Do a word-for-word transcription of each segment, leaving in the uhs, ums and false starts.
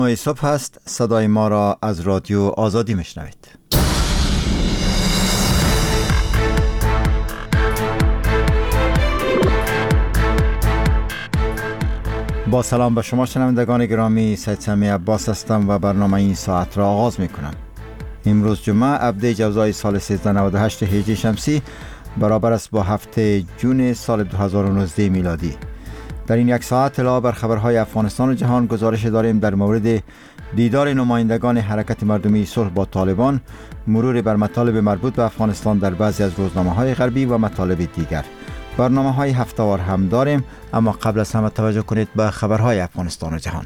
نوع صبح هست. صدای ما را از رادیو آزادی میشنوید. با سلام به شما شنوندگان گرامی، سید سمی عباس هستم و برنامه این ساعت را آغاز می کنم. امروز جمعه هفده جوزای سال سیزده نود و هشت هجری شمسی برابر است با هفته جون سال دو هزار و نوزده میلادی. در این یک ساعت اطلاع بر خبرهای افغانستان و جهان گزارش داریم در مورد دیدار نمایندگان حرکت مردمی صلح با طالبان، مرور بر مطالب مربوط به افغانستان در بعضی از روزنامه‌های غربی و مطالب دیگر. برنامه‌های هفته‌وار هم داریم، اما قبل از همه توجه کنید به خبرهای افغانستان و جهان.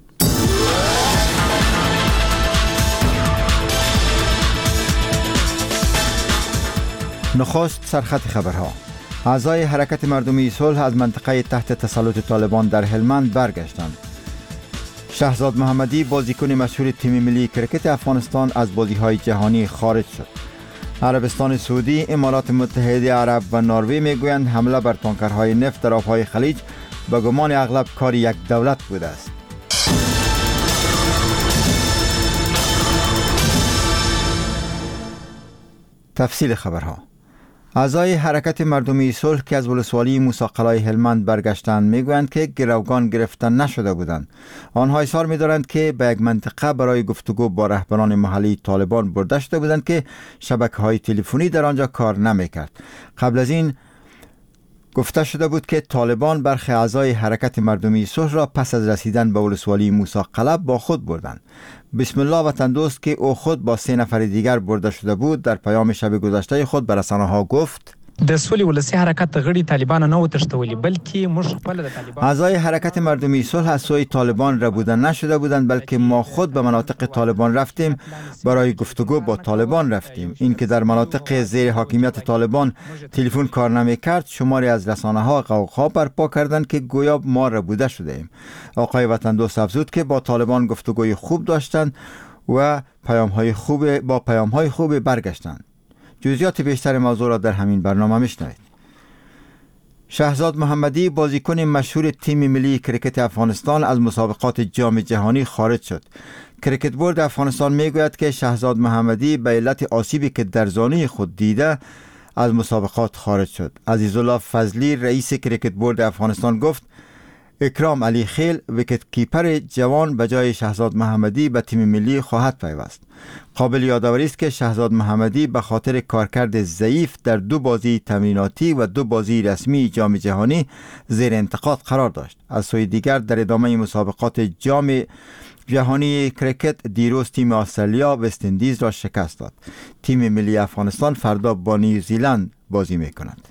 نخست سرخط خبرها. اعضای حرکت مردمی صلح از منطقه تحت تسلط طالبان در هلمند برگشتند. شهزاد محمدی بازیکن مشهور تیم ملی کرکت افغانستان از بازی‌های جهانی خارج شد. عربستان سعودی، امارات متحده عرب و نروژ میگویند حمله بر تانکرهای نفت در آبهای خلیج به گمان اغلب کار یک دولت بوده است. تفصیل خبرها. اعضای حرکت مردمی صلح که از ولسوالی موسی قلعه هلمند برگشتند میگویند که گروگان گرفته نشده بودند. آنها اصرار می‌دارند که به یک منطقه برای گفتگو با رهبران محلی طالبان برده شده بودند که شبکه‌های تلفنی در آنجا کار نمی‌کرد. قبل از این گفته شده بود که طالبان برخی اعضای حرکت مردمی صلح را پس از رسیدن به ولسوالی موسی قلعه با خود بردند. بسم الله وطن دوست که او خود با سه نفر دیگر برده شده بود در پیام شب گذشته خود به رسانه‌ها گفت: د سولې ولسی حرکت غړي طالبان نه و تښتولي بلکې موږ خپل د طالبان. اعضای حرکت مردمی صلح از سوی طالبان ربوده نشده بودند، بلکه ما خود به مناطق طالبان رفتیم، برای گفتگو با طالبان رفتیم. این که در مناطق زیر حاکمیت طالبان تلفن کار نمی‌کرد، شماری از رسانه‌ها قوقا برپا کردند که گویا ما ربوده شده ایم. آقای وطن دوست افزود که با طالبان گفتگوی خوب داشتند و پیام‌های خوب با پیام‌های خوب برگشتند. جزئیات بیشتر موضوع را در همین برنامه میشنوید. شهزاد محمدی بازیکن مشهور تیم ملی کرکت افغانستان از مسابقات جام جهانی خارج شد. کرکت بورد افغانستان میگوید که شهزاد محمدی به علت آسیبی که در زانوی خود دیده از مسابقات خارج شد. عزیزالله فضلی رئیس کرکت بورد افغانستان گفت اکرام علی خیل ویکت کیپر جوان به جای شهزاد محمدی به تیم ملی خواهد پیوست. قابل یادآوری است که شهزاد محمدی به خاطر کارکرد ضعیف در دو بازی تمریناتی و دو بازی رسمی جام جهانی زیر انتقاد قرار داشت. از سوی دیگر در ادامه مسابقات جام جهانی کرکت دیروز تیم استرالیا وست اندیز را شکست داد. تیم ملی افغانستان فردا با نیوزیلند بازی می‌کند.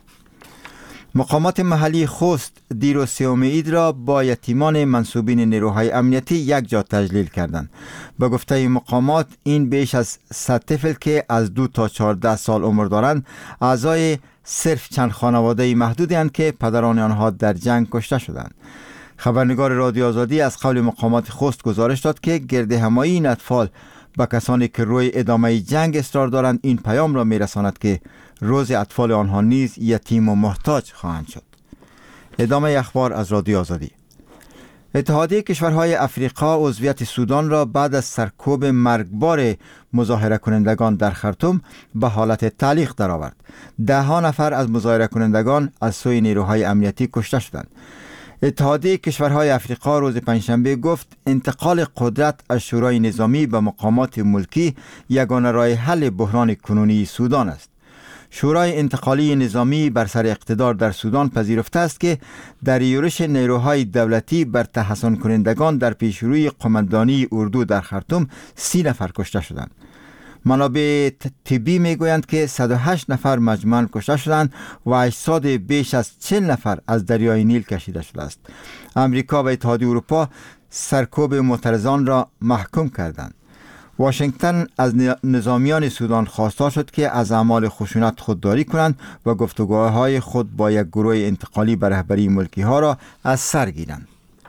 مقامات محلی خوست دیروز سوم عید را با یتیمان منسوبین نیروهای امنیتی یک جا تجلیل کردند. به گفته مقامات این بیش از صد طفل که از دو تا چهارده سال عمر دارند اعضای صرف چند خانواده محدودی هستند که پدران آنها در جنگ کشته شدند. خبرنگار رادیو آزادی از قول مقامات خوست گزارش داد که گردهمایی این اطفال با کسانی که روی ادامه جنگ اصرار دارند این پیام را میرساند که روز اطفال آنها نیز یتیم و محتاج خواهند شد. ادامه اخبار از رادیو آزادی. اتحادیه کشورهای افریقا عضویت سودان را بعد از سرکوب مرگبار مظاهره کنندگان در خرطوم به حالت تعلیق درآورد. ده ها نفر از مظاهره کنندگان از سوی نیروهای امنیتی کشته شدند. اتحادیه کشورهای افریقا روز پنجشنبه گفت انتقال قدرت از شورای نظامی به مقامات ملکی یگانه راه حل بحران کنونی سودان است. شورای انتقالی نظامی بر سر اقتدار در سودان پذیرفته است که در یورش نیروهای دولتی بر تحصن کنندگان در پیشروی قماندانی اردو در خرطوم سی نفر کشته شدند. منابع طبی میگویند که صد و هشت نفر مجموعاً کشته شدند و اجساد بیش از چهل نفر از دریای نیل کشیده شده است. امریکا و اتحادیه اروپا سرکوب معترضان را محکوم کردند. واشنگتن از نظامیان سودان خواستار شد که از اعمال خشونت خودداری کنند و گفتگوهای خود با یک گروه انتقالی به رهبری ملکی ها را از سر گیرند.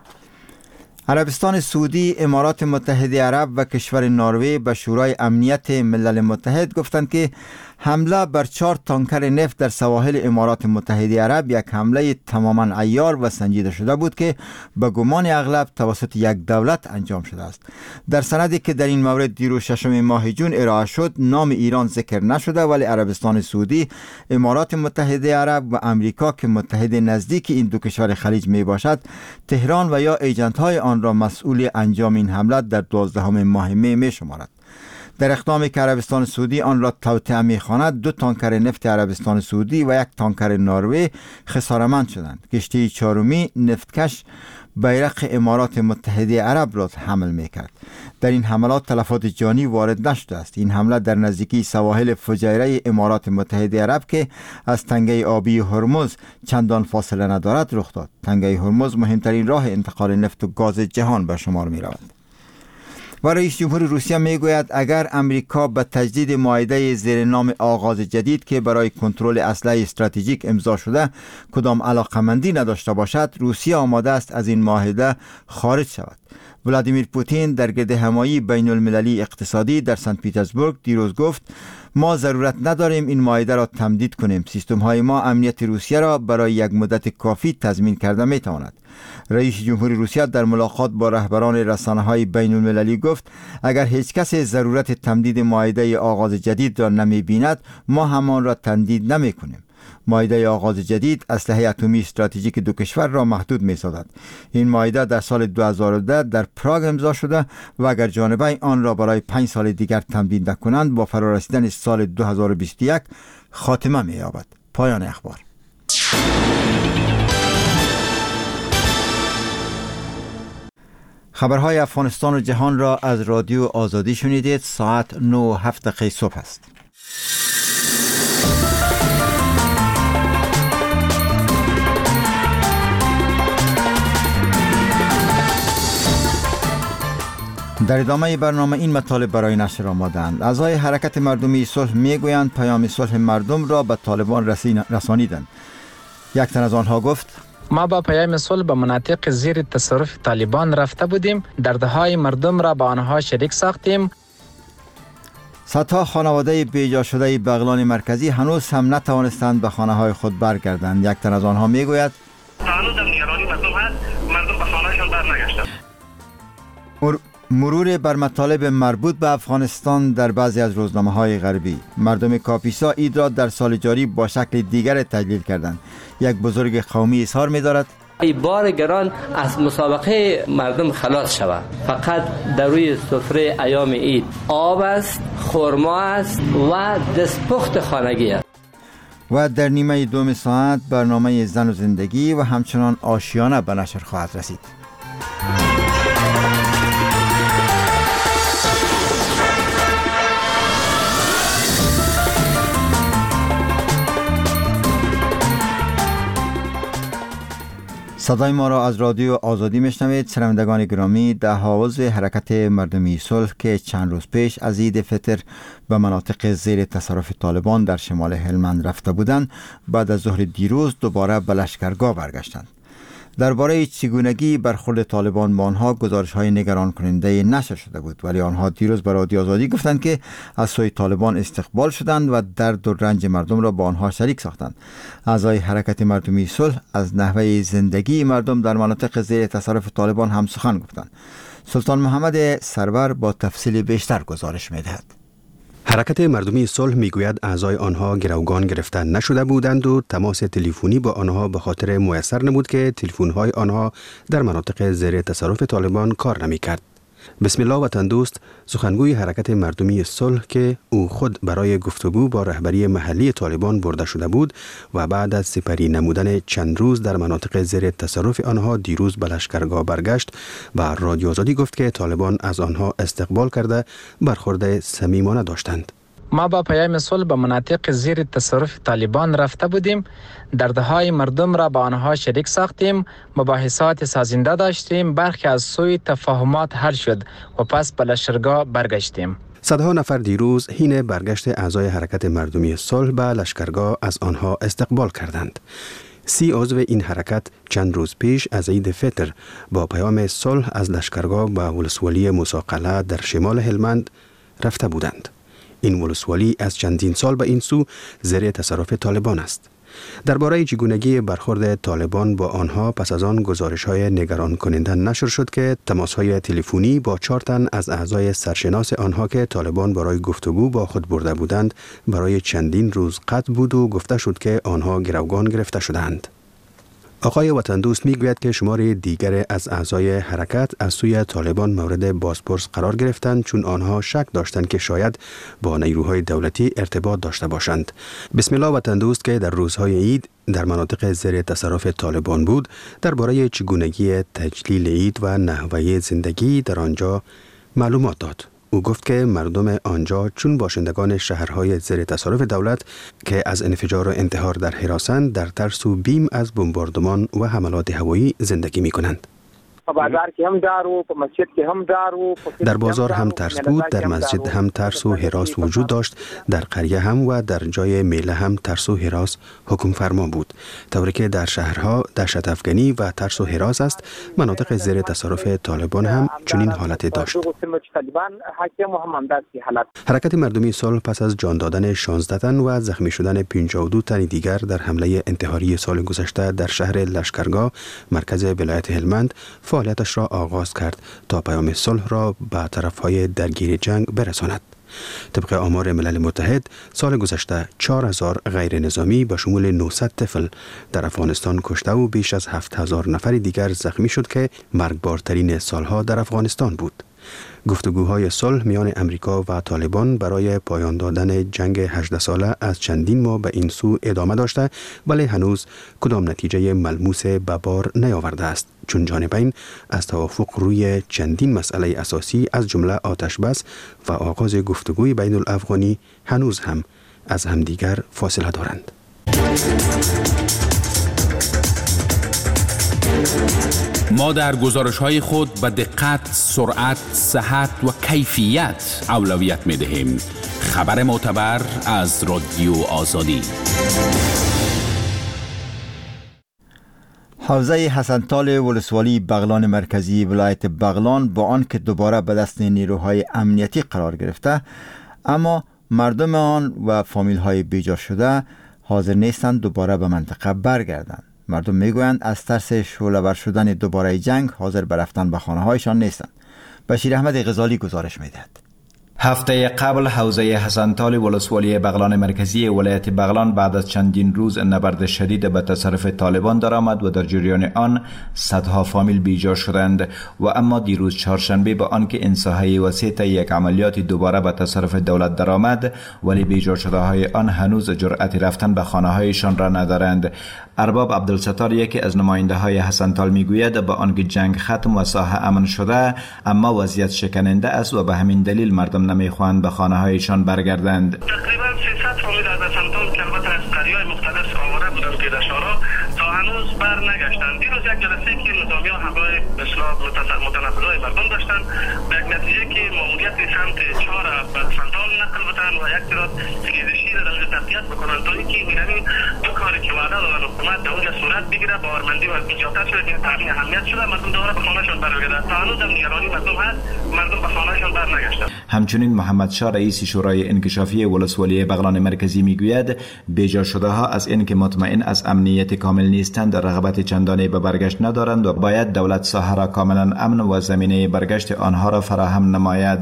عربستان سعودی، امارات متحده عرب و کشور نروژ به شورای امنیت ملل متحد گفتند که حمله بر چهار تانکر نفت در سواحل امارات متحده عرب یک حمله تماما عیار و سنجیده شده بود که به گمان اغلب توسط یک دولت انجام شده است. در سندی که در این مورد دیروز ششم ماه جون ارائه شد نام ایران ذکر نشده، ولی عربستان سعودی، امارات متحده عرب و امریکا که متحد نزدیک این دو کشور خلیج می باشد، تهران و یا ایجنت های آن را مسئول انجام این حمله در دوازدهم ماه می می شمارد. در اقدامی که عربستان سعودی آن را توطئه می‌خواند، دو تانکر نفت عربستان سعودی و یک تانکر نروژ خسارتمند شدند. کشتی چهارمی نفتکش بیرق امارات متحده عرب را حمل می‌کرد. در این حملات تلفات جانی وارد نشده است. این حمله در نزدیکی سواحل فجایره امارات متحده عرب که از تنگه آبی هرمز چندان فاصله ندارد رخ داد. تنگه هرمز مهمترین راه انتقال نفت و گاز جهان به شمار می‌رود. و رئیس جمهور روسیه میگوید اگر امریکا به تجدید معاهده زیر نام آغاز جدید که برای کنترل اسلحه استراتژیک امضا شده کدام علاقمندی نداشته باشد، روسیه آماده است از این معاهده خارج شود. ولادیمیر پوتین در گرد همایی بین المللی اقتصادی در سنت پیترزبورگ دیروز گفت ما ضرورت نداریم این معاهده را تمدید کنیم. سیستم های ما امنیت روسیه را برای یک مدت کافی تضمین کرده می تواند. رئیس جمهور روسیه در ملاقات با رهبران رسانه‌های بین المللی گفت اگر هیچ کس ضرورت تمدید معاهده آغاز جدید را نمی بیند ما همان را تمدید نمی کنیم. معاهده آغاز جدید اسلحه اتمی استراتژیک دو کشور را محدود می سازد. این معاهده در سال دو هزار و ده در پراگ امضا شده و اگر جانبین آن را برای پنج سال دیگر تمدید نکنند با فرارسیدن سال دو هزار و بیست و یک خاتمه می یابد. پایان اخبار. خبرهای افغانستان و جهان را از رادیو آزادی شنیدید. ساعت نه و هفت دقیقه صبح است. در ادامه برنامه این مطالب برای نشر آمدند. اعضای حرکت مردمی صلح میگویند پیام صلح مردم را به طالبان رسانیدند. یک تن از آنها گفت ما با پیام صلح به مناطق زیر تصرف طالبان رفته بودیم، دردهای مردم را با آنها شریک ساختیم. صدها خانواده بیجا شده بغلان مرکزی هنوز هم نتوانستند به خانه های خود برگردند. یک تن از آنها میگوید هنوز هم نگرانی مردم هست، مردم به خانه‌شان برنگشتند. مرور بر مطالب مربوط به افغانستان در بعضی از روزنامه‌های غربی. مردم کاپیسا عید را در سال جاری با شکل دیگر تجلیل کردند. یک بزرگ قومی اظهار می‌دارد ای بار گران از مسابقه مردم خلاص شود. فقط در روی سفره ایام عید آب است، خرما است و دستپخت خانگی است. و در نیمه دوم ساعت برنامه زن و زندگی و همچنان آشیانه به نشر خواهد رسید. صدای ما را از رادیو آزادی میشنوید. شنوندگان گرامی، ده عضو حرکت مردمی صلح که چند روز پیش از عید فطر به مناطق زیر تصرف طالبان در شمال هلمند رفته بودند، بعد از ظهر دیروز دوباره به لشکرگاه برگشتند. درباره چگونگی برخورد طالبان با آنها گزارش‌های نگران کننده نشر شده بود، ولی آنها دیروز به رادیو آزادی گفتند که از سوی طالبان استقبال شدند و درد و رنج مردم را با آنها شریک ساختند. اعضای حرکت مردمی صلح از نحوه زندگی مردم در مناطق زیر تصرف طالبان هم سخن گفتند. سلطان محمد سرور با تفصیل بیشتر گزارش می‌دهد. حرکت مردمی صلح میگوید اعضای آنها گروگان گرفته نشده بودند و تماس تلفنی با آنها به خاطر میسر نبود که تلفن‌های آنها در مناطق زیر تصرف طالبان کار نمی‌کرد. بسم الله وطن دوست، سخنگوی حرکت مردمی صلح که او خود برای گفتگو با رهبری محلی طالبان برده شده بود و بعد از سپری نمودن چند روز در مناطق زیر تصرف آنها دیروز به لشکرگاه برگشت و رادیو آزادی گفت که طالبان از آنها استقبال کرده برخورد صمیمانه داشتند. ما با پیام صلح به مناطق زیر تصرف طالبان رفته بودیم، دردهای مردم را با آنها شریک ساختیم، مباحثات سازنده داشتیم، برخی از سوی تفاهمات حل شد و پس به لشکرگاه برگشتیم. صدها نفر دیروز حین برگشت اعضای حرکت مردمی صلح به لشکرگاه از آنها استقبال کردند. سی عضو این حرکت چند روز پیش از عید فطر با پیام صلح از لشکرگاه به ولسوالی موسی قلعه در شمال هلمند رفته بودند. این ولسوالی از چندین سال به این سو زیر تصرف طالبان است. درباره چگونگی برخورد طالبان با آنها پس از آن گزارش‌های نگران کننده نشر شد که تماس‌های تلفنی با چهار تن از اعضای سرشناس آنها که طالبان برای گفتگو با خود برده بودند برای چندین روز قطع بود و گفته شد که آنها گروگان گرفته شدند. آقای وطن دوست میگوید که شمار دیگر از اعضای حرکت از سوی طالبان مورد بازپرس قرار گرفتند چون آنها شک داشتند که شاید با نیروهای دولتی ارتباط داشته باشند. بسم الله وطن دوست که در روزهای عید در مناطق زیر تصرف طالبان بود درباره چگونگی تجلیل عید و نحوه زندگی در آنجا معلومات داد. او گفت که مردم آنجا چون باشندگان شهرهای زیر تصرف دولت که از انفجار و انتحار در حراسند در ترس و بیم از بمباردمان و حملات هوایی زندگی می کنند. در بازار هم ترس بود، در مسجد هم ترس و هراس وجود داشت، در قریه هم و در جای میله هم ترس و هراس حکم فرما بود. طوری که در شهرها دهشت افغانی و ترس و هراس است، مناطق زیر تصرف طالبان هم چنین حالتی داشت. حرکت مردمی صلح پس از جان دادن شانزده تن و زخمی شدن پنجاه و دو تن دیگر در حمله انتحاری سال گذشته در شهر لشکرگاه مرکز ولایت هلمند فعالیتش را آغاز کرد تا پیام صلح را به طرفهای درگیر جنگ برساند. طبق آمار ملل متحد سال گذشته چهار هزار غیر نظامی به شمول نهصد طفل در افغانستان کشته و بیش از هفت هزار نفر دیگر زخمی شد که مرگبارترین سالها در افغانستان بود. گفتگوهای صلح میان امریکا و طالبان برای پایان دادن جنگ هجده ساله از چندین ماه به این سو ادامه داشته ولی هنوز کدام نتیجه ملموس به بار نیاورده است چون جانبین از توافق روی چندین مسئله اساسی از جمله آتش بس و آغاز گفتگوی بین الافغانی هنوز هم از همدیگر فاصله دارند. ما در گزارش‌های خود به دقت، سرعت، صحت و کیفیت اولویت می‌دهیم. خبر معتبر از رادیو آزادی. حوزه حسنطال ولسوالی بغلان مرکزی ولایت بغلان با آن که دوباره به دست نیروهای امنیتی قرار گرفته، اما مردم آن و فامیل‌های بیجا شده حاضر نیستند دوباره به منطقه برگردند. مردم میگویند از ترس شعله‌ور شدن دوباره جنگ حاضر به رفتن به خانه‌هایشان نیستند. بشیر احمد غزالی گزارش می‌دهد. هفته قبل حوزه حسنطال ولسوالی بغلان مرکزی ولایت بغلان بعد از چندین روز نبرد شدید به تصرف طالبان درآمد و در جریان آن صدها فامیل بیجا شدند و اما دیروز چهارشنبه با آنکه این ساحه وسیع یک عملیات دوباره به تصرف دولت درآمد ولی بیجا شده های آن هنوز جرأت رفتن به خانه هایشان را ندارند. ارباب عبدالستار یکی از نماینده های حسنطال میگوید با آنکه جنگ ختم و ساحه امن شده اما وضعیت شکننده است و به همین دلیل مردم نمیخواهند به خانه هایشان برگردند. تقریبا سیصد فامیل از حسنطال که البته از قریه‌های مختلف آواره بودند که دشارا تا هنوز بر نگشتند. دیروز یک جلسه که نظامیان همراه به اصطلاح متنفذهای مردم داشتند به یک نتیجه که ماموریت سمت چهار به حسنطال نقل بتن و یک تعداد سیزشی را در تقویت بکنند تا اینکه این دو کاری که وعده دادن حکومت در اونجا صورت بگیره باورمندی و ایجاد شده که تامین اهمیت شده مردم دوباره به خانه‌شان برگردند. تا هنوز هم نگرانی مردم هست، مردم به خانه‌شان برنگشتند. همچنین محمد شاه رئیس شورای انکشافی ولسوالی بغلان مرکزی میگوید بیجا شده ها از اینکه مطمئن از امنیت کامل نیستند رغبت چندانی به برگشت ندارند و باید دولت ساحه را کاملا امن و زمینه برگشت آنها را فراهم نماید.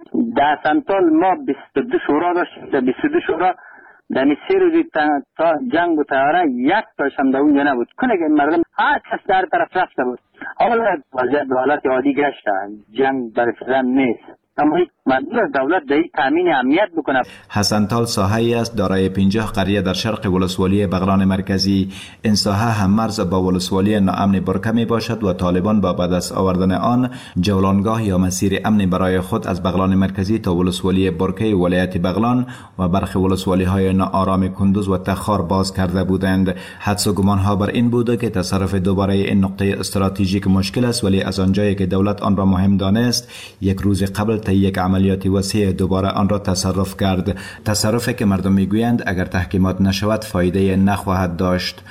در حسنطال ما بیست و دو شورا داشتیم. در بیست و دو شورا در سه روزی تا جنگ و تیاره یک تاش هم در اونجا نبود. کنه که مردم هر کس در طرف رفته بود. حالا وضعیت به حالت عادی گشته، جنگ برای فعلا نیست. اما مردم دولت در تامین امنیت بکنه. حسنطال ساحه‌ای است دارای پنجاه قریه در شرق ولسوالی بغلان مرکزی. این ساحه هم مرز با ولسوالی ناامن برکه می باشد و طالبان با به دست آوردن آن جولانگاه یا مسیر امن برای خود از بغلان مرکزی تا ولسوالی برکه ولایت بغلان و برخی ولسوالی های ناآرام کندوز و تخار باز کرده بودند. حدس و گمان ها بر این بوده که تصرف دوباره این نقطه استراتژیک مشکل است ولی از آنجایی که دولت آن را مهم دانست یک روز قبل تا یک عملیات وسیع دوباره آن را تصرف کرد. تصرفی که مردم میگویند اگر تحکیمات نشود فایده نخواهد داشت.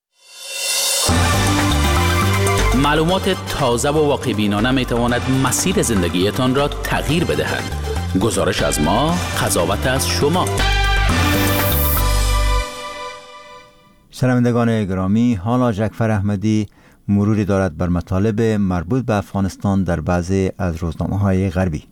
معلومات تازه و واقع بینانه می تواند مسیر زندگیتان را تغییر بدهد. گزارش از ما، قضاوت از شما. شنوندگان گرامی، حالا جعفر احمدی مروری دارد بر مطالب مربوط به افغانستان در بعضی از روزنامه‌های غربی.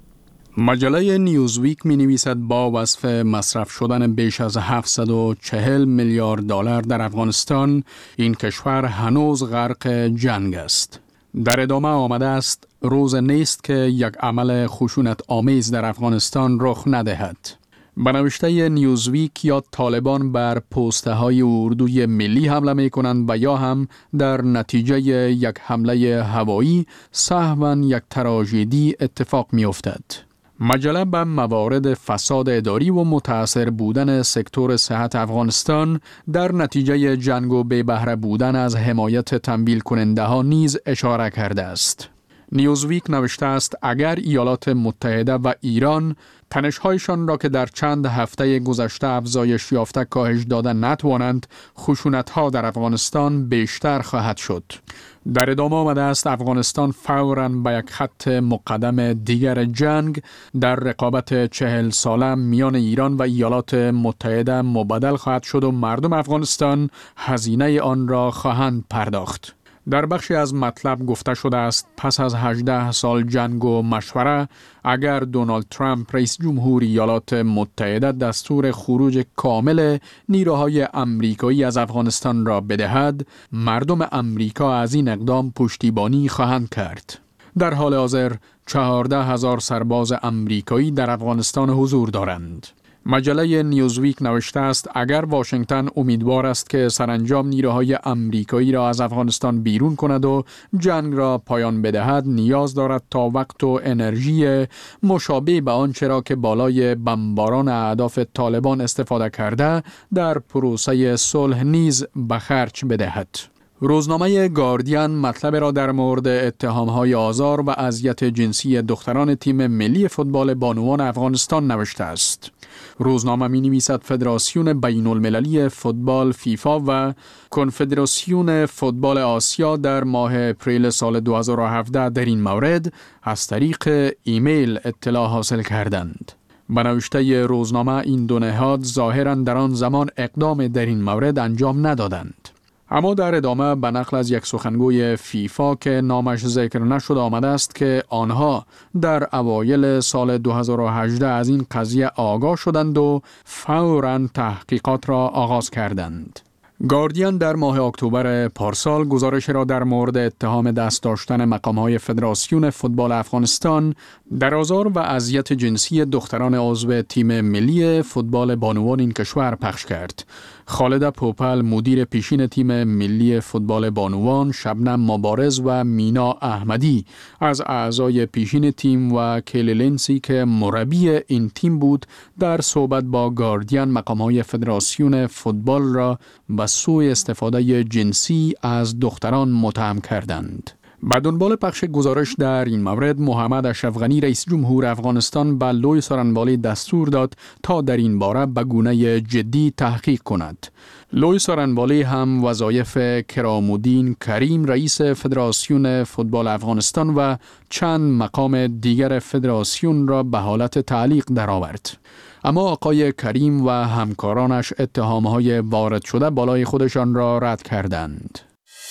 مجله نیوزویک می نویسد با وصف مصرف شدن بیش از هفتصد و چهل میلیارد دلار در افغانستان، این کشور هنوز غرق جنگ است. در ادامه آمده است روز نیست که یک عمل خشونت آمیز در افغانستان رخ ندهد. به نوشته نیوزویک یا طالبان بر پوسته های اردوی ملی حمله می کنند و یا هم در نتیجه یک حمله هوایی سهواً یک تراژدی اتفاق می افتد. مجله به موارد فساد اداری و متاثر بودن سکتور صحت افغانستان در نتیجه جنگ و بی بهره بودن از حمایت تمویل کننده ها نیز اشاره کرده است. نیوزویک نوشته است اگر ایالات متحده و ایران تنش‌هایشان را که در چند هفته گذشته افزایش یافته کاهش دادن نتوانند، خشونت‌ها در افغانستان بیشتر خواهد شد. در ادامه آمده است افغانستان فوراً به یک خط مقدم دیگر جنگ در رقابت چهل ساله میان ایران و ایالات متحده مبادل خواهد شد و مردم افغانستان هزینه آن را خواهند پرداخت. در بخشی از مطلب گفته شده است پس از هجده سال جنگ و مشوره، اگر دونالد ترامپ رئیس جمهور ایالات متحده دستور خروج کامل نیروهای امریکایی از افغانستان را بدهد، مردم امریکا از این اقدام پشتیبانی خواهند کرد. در حال حاضر چهارده هزار سرباز امریکایی در افغانستان حضور دارند. مجله نیوزویک نوشته است اگر واشنگتن امیدوار است که سرانجام نیروهای امریکایی را از افغانستان بیرون کند و جنگ را پایان بدهد، نیاز دارد تا وقت و انرژی مشابه به آنچه را که بالای بمباران اهداف طالبان استفاده کرده در پروسه صلح نیز به خرج بدهد. روزنامه گاردین مطلب را در مورد اتهام‌های آزار و اذیت جنسی دختران تیم ملی فوتبال بانوان افغانستان نوشته است. روزنامه می‌نویسد فدراسیون بین‌المللی فوتبال فیفا و کنفدراسیون فوتبال آسیا در ماه اپریل سال دو هزار و هفده در این مورد از طریق ایمیل اطلاع حاصل کردند. به نوشته روزنامه این دو نهاد ظاهراً در آن زمان اقدام در این مورد انجام ندادند. اما در ادامه به نقل از یک سخنگوی فیفا که نامش ذکر نشد آمده است که آنها در اوایل سال دو هزار و هجده از این قضیه آگاه شدند و فوراً تحقیقات را آغاز کردند. گاردین در ماه اکتبر پارسال گزارش را در مورد اتهام دست داشتن مقام‌های فدراسیون فوتبال افغانستان در آزار و اذیت جنسی دختران عضو تیم ملی فوتبال بانوان این کشور پخش کرد. خالده پوپل مدیر پیشین تیم ملی فوتبال بانوان، شبنم مبارز و مینا احمدی از اعضای پیشین تیم و کلیلنسی که مربی این تیم بود در صحبت با گاردین مقام‌های فدراسیون فوتبال را به سوء استفاده جنسی از دختران متهم کردند. به دنبال پخش گزارش در این مورد، محمد اشرف غنی رئیس جمهور افغانستان به لوی سارنوالی دستور داد تا در این باره به گونه جدی تحقیق کند. لوی سارنوالی هم وظایف کرامالدین کریم رئیس فدراسیون فوتبال افغانستان و چند مقام دیگر فدراسیون را به حالت تعلیق درآورد. اما آقای کریم و همکارانش اتهامهای وارد شده بالای خودشان را رد کردند.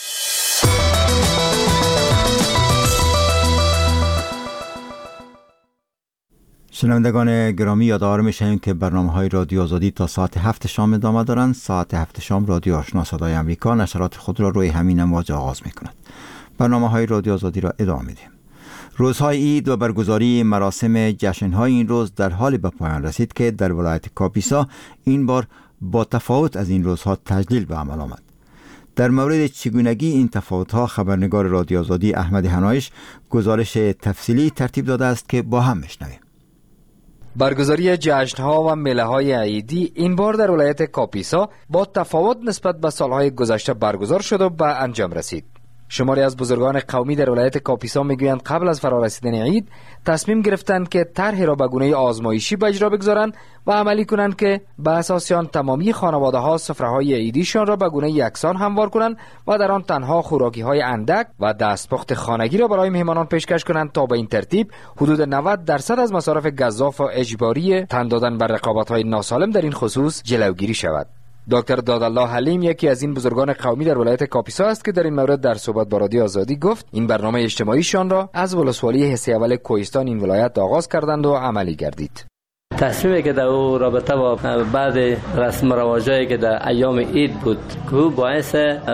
شنوندگان گرامی، یادآور می‌شویم که برنامه‌های رادیو آزادی تا ساعت هفت شام ادامه دارند. ساعت هفت شام رادیو آشنا صدای امریکا نشرات خود را روی همین امواج آغاز می‌کند. برنامه‌های رادیو آزادی را ادامه می‌دهیم. روزهای عید و برگزاری مراسم جشن‌های این روز در حالی به پایان رسید که در ولایت کاپیسا این بار با تفاوت از این روزها تجلیل به عمل آمد. در مورد چگونگی این تفاوت‌ها خبرنگار رادیو آزادی احمد هنایش گزارش تفصیلی ترتیب داده است که با هم می‌شنویم. برگزاری جشن‌ها و میله‌های عیدی این بار در ولایت کاپیسا با تفاوت نسبت به سالهای گذشته برگزار شد و به انجام رسید. شماری از بزرگان قومی در ولایت کاپیسا میگویند قبل از فرارسیدن عید تصمیم گرفتند که طرحی را به گونه آزمایشی به اجرا بگذارند و عملی کنند که به اساس آن تمامی خانواده ها سفره‌های عیدیشان را به گونه یکسان هموار کنند و در آن تنها خوراکی های اندک و دستپخت خانگی را برای مهمانان پیشکش کنند تا به این ترتیب حدود نود درصد از مصارف گزاف و اجباری تن دادن بر رقابت های ناسالم در این خصوص جلوگیری شود. دکتر دادالله حلیم یکی از این بزرگان قومی در ولایت کاپیسا است که در این مورد در صحبت با رادیو آزادی گفت این برنامه اجتماعیشان را از ولسوالی حصه اول کوهستان این ولایت آغاز کردند و عملی گردید. تصمیمی که در او رابطه با بعد رسم و رواجایی که در ایام عید بود که او باعث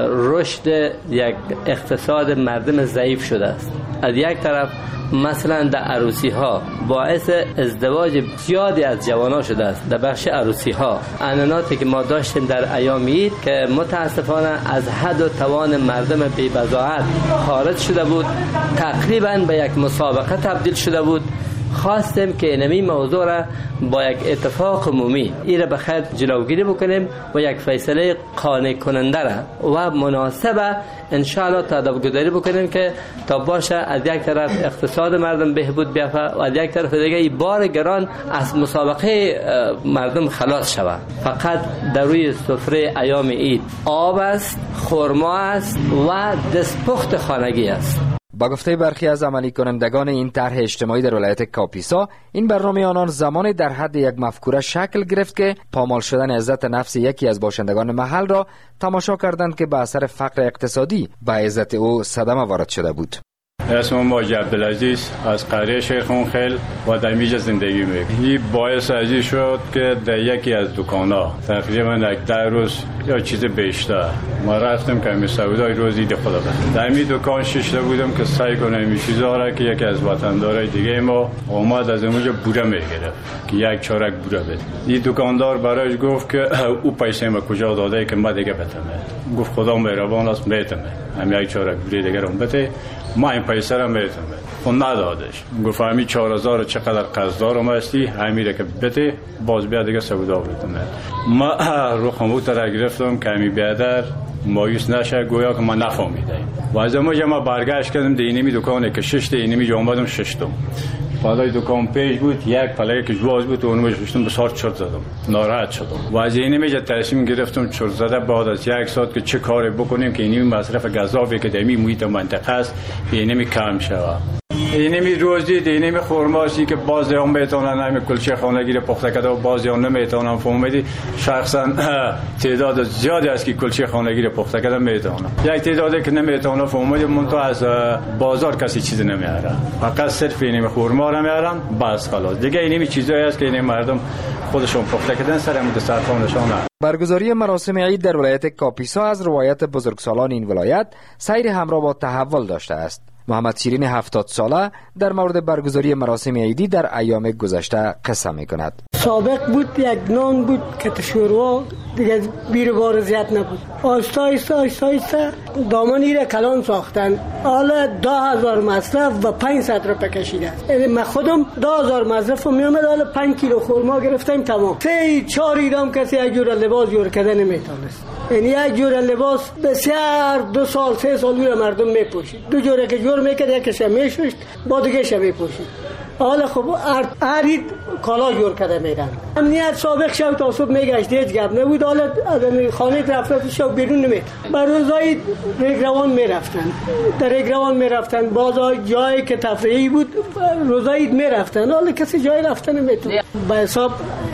رشد یک اقتصاد مردم ضعیف شده است. از یک طرف مثلا در عروسی ها باعث ازدواج زیادی از جوانان شده است. در بخش عروسی ها عنعناتی که ما داشتیم در ایام عید که متاسفانه از حد و توان مردم بی بضاعت خارج شده بود، تقریبا به یک مسابقه تبدیل شده بود. خواستیم که اینمی موضوع را با یک اتفاق عمومی این را بخیر جلوگیری بکنیم و یک فیصله قانع کننده را و مناسبه انشاءالله تدابگذاری بکنیم که تا باشه از یک طرف اقتصاد مردم بهبود بیافته و از یک طرف دیگه این بار گران از مسابقه مردم خلاص شود. فقط در روی سفره ایام عید آب است، خرما است و دستپخت خانگی است. با گفته برخی از عملی کنندگان این طرح اجتماعی در ولایت کاپیسا، این برنامه آنان زمانی در حد یک مفکوره شکل گرفت که پامال شدن عزت نفس یکی از باشندگان محل را تماشا کردند که به اثر فقر اقتصادی به عزت او صدمه وارد شده بود. اسمم ماجد عبدالعزیز از قریه شیخون خیل و در میجه زندگی میکنم. این باعث ازی شد که در یکی از دکان‌ها تقریبا یک ده روز یا چیز بیشتر ما رفتم که می سودای روزی ده خدا بخیر. در می دکان ششته بودم که سعی کنم این چیزا را که یکی از وطندارای دیگه ما اومد از اونجا بوره میگرفت که یک چارک بوره بده. این دکاندار برایش گفت که او پیسه ما کجا داده که ما دیگه بتمه. گفت خدا مهربان است میتمه. هم یک چارک بوره دیگه رو بده. ما این پیسه را میتونم خون ندادش. گفت همی چهار هزار چقدر قرضدارم هستی همی که بده باز بیا دیگه سودا بتونه. ما رو خموت را گرفتم که همی بیادر مایوس نشه گویا که ما نفهمیدیم و از اونجا ما برگشت کردم دینمی دکانه که ششت اینمی جا اومدم ششتم بالای دکان پیش بود یک پلگه که جواز بود و اونو ششتم بسار چرت زدم ناراحت شدم و از اینمی جا تصمیم گرفتم چرت زده بعد از یک ساعت که چه کاری بکنیم که اینمی مصرف گزافی که دمی محیط منطقه است اینمی کم شود. اینمی روزی اینمی خرماسی که بعضی هم میتونن همین کلچه خانگی رو پخته کرده و بعضی هم نمیتونن فهمیدی شخصا تعداد زیادی است که کلچه خانگی رو پخته کرده میتونن یک تعدادی که نمیتونن فهمیدی منتها از بازار کسی چیز نمیاره فقط صرف اینمی خرما رو میارن بس خلاص دیگه اینمی چیزایی است که این مردم خودشون پخته کردن سر همون دسترخوانشون. برگزاری مراسم عید در ولایت کاپیسا از روایت بزرگسالان این ولایت سیر همراه با تحول داشته است. محمد شیرین هفتاد ساله در مورد برگزاری مراسم عیدی در ایام گذشته قصه می کند. سابق بود یک نان بود که شوروا دیگه بیر بار زیاد نبود. آستا آستا آستا آستا دامانی را کلان ساختن. حالا دو هزار مصرف و پنج صد روپه کشیده. من خودم دو هزار مصرف می اومد حالا پنج کیلو خرما گرفتم تمام. سه چهار ایرام کسی یک جور لباس جور کردن نمیتونست. یعنی یک جور لباس بسیار دو سال سه سال رو مردم میپوشید. دو جوره که جور میکرد یکیش میشوشت با دیگه ش میپوشید. حالا خب هر عید کالا جور کرده میرن. امنیت سابق شب تا صبح میگشت هیچ گپ نبود. حالا از خانه رفت شب بیرون نمیت. بر روزای رگروان میرفتن. در رگروان میرفتن. بازای جایی که تفریحی بود روزای عید میرفتن. حالا کسی جای رفتن نمیتون. به حساب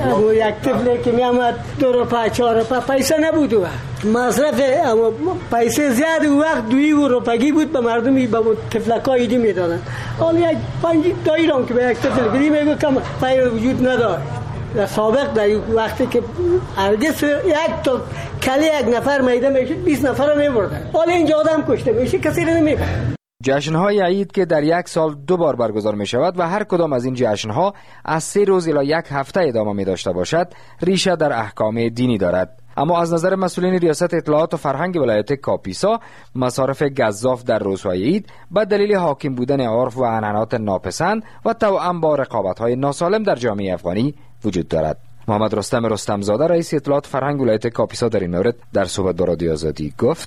یک طفلی که میامد دو روپه چهار روپه پیسه نبود و مصرف اما پیسه زیاد و وقت دوی و روپگی بود به مردمی به طفلکای ایدی میدادن. حالا یک پنج دایرام که به یک طفل بدی میگو کم پیر وجود نداره. در سابق در وقتی که هرگز یک تا کلی یک نفر میده میشد بیست نفر رو میبردن. حالا اینجا آدم کشته میشه کسی رو نمیبره. جشن‌های عید که در یک سال دو بار برگزار می شود و هر کدام از این جشن‌ها از سه روز الی یک هفته ادامه می داشته باشد ریشه در احکام دینی دارد. اما از نظر مسئولین ریاست اطلاعات و فرهنگ ولایت کاپیسا مصارف گزاف در روزهای عید به دلیل حاکم بودن عرف و عنعنات ناپسند و توأم با رقابت‌های ناسالم در جامعه افغانی وجود دارد. محمد رستم رستمزاده رئیس اطلاعات فرهنگ ولایت کاپیسا در این مورد در صحبت با رادیو آزادی گفت: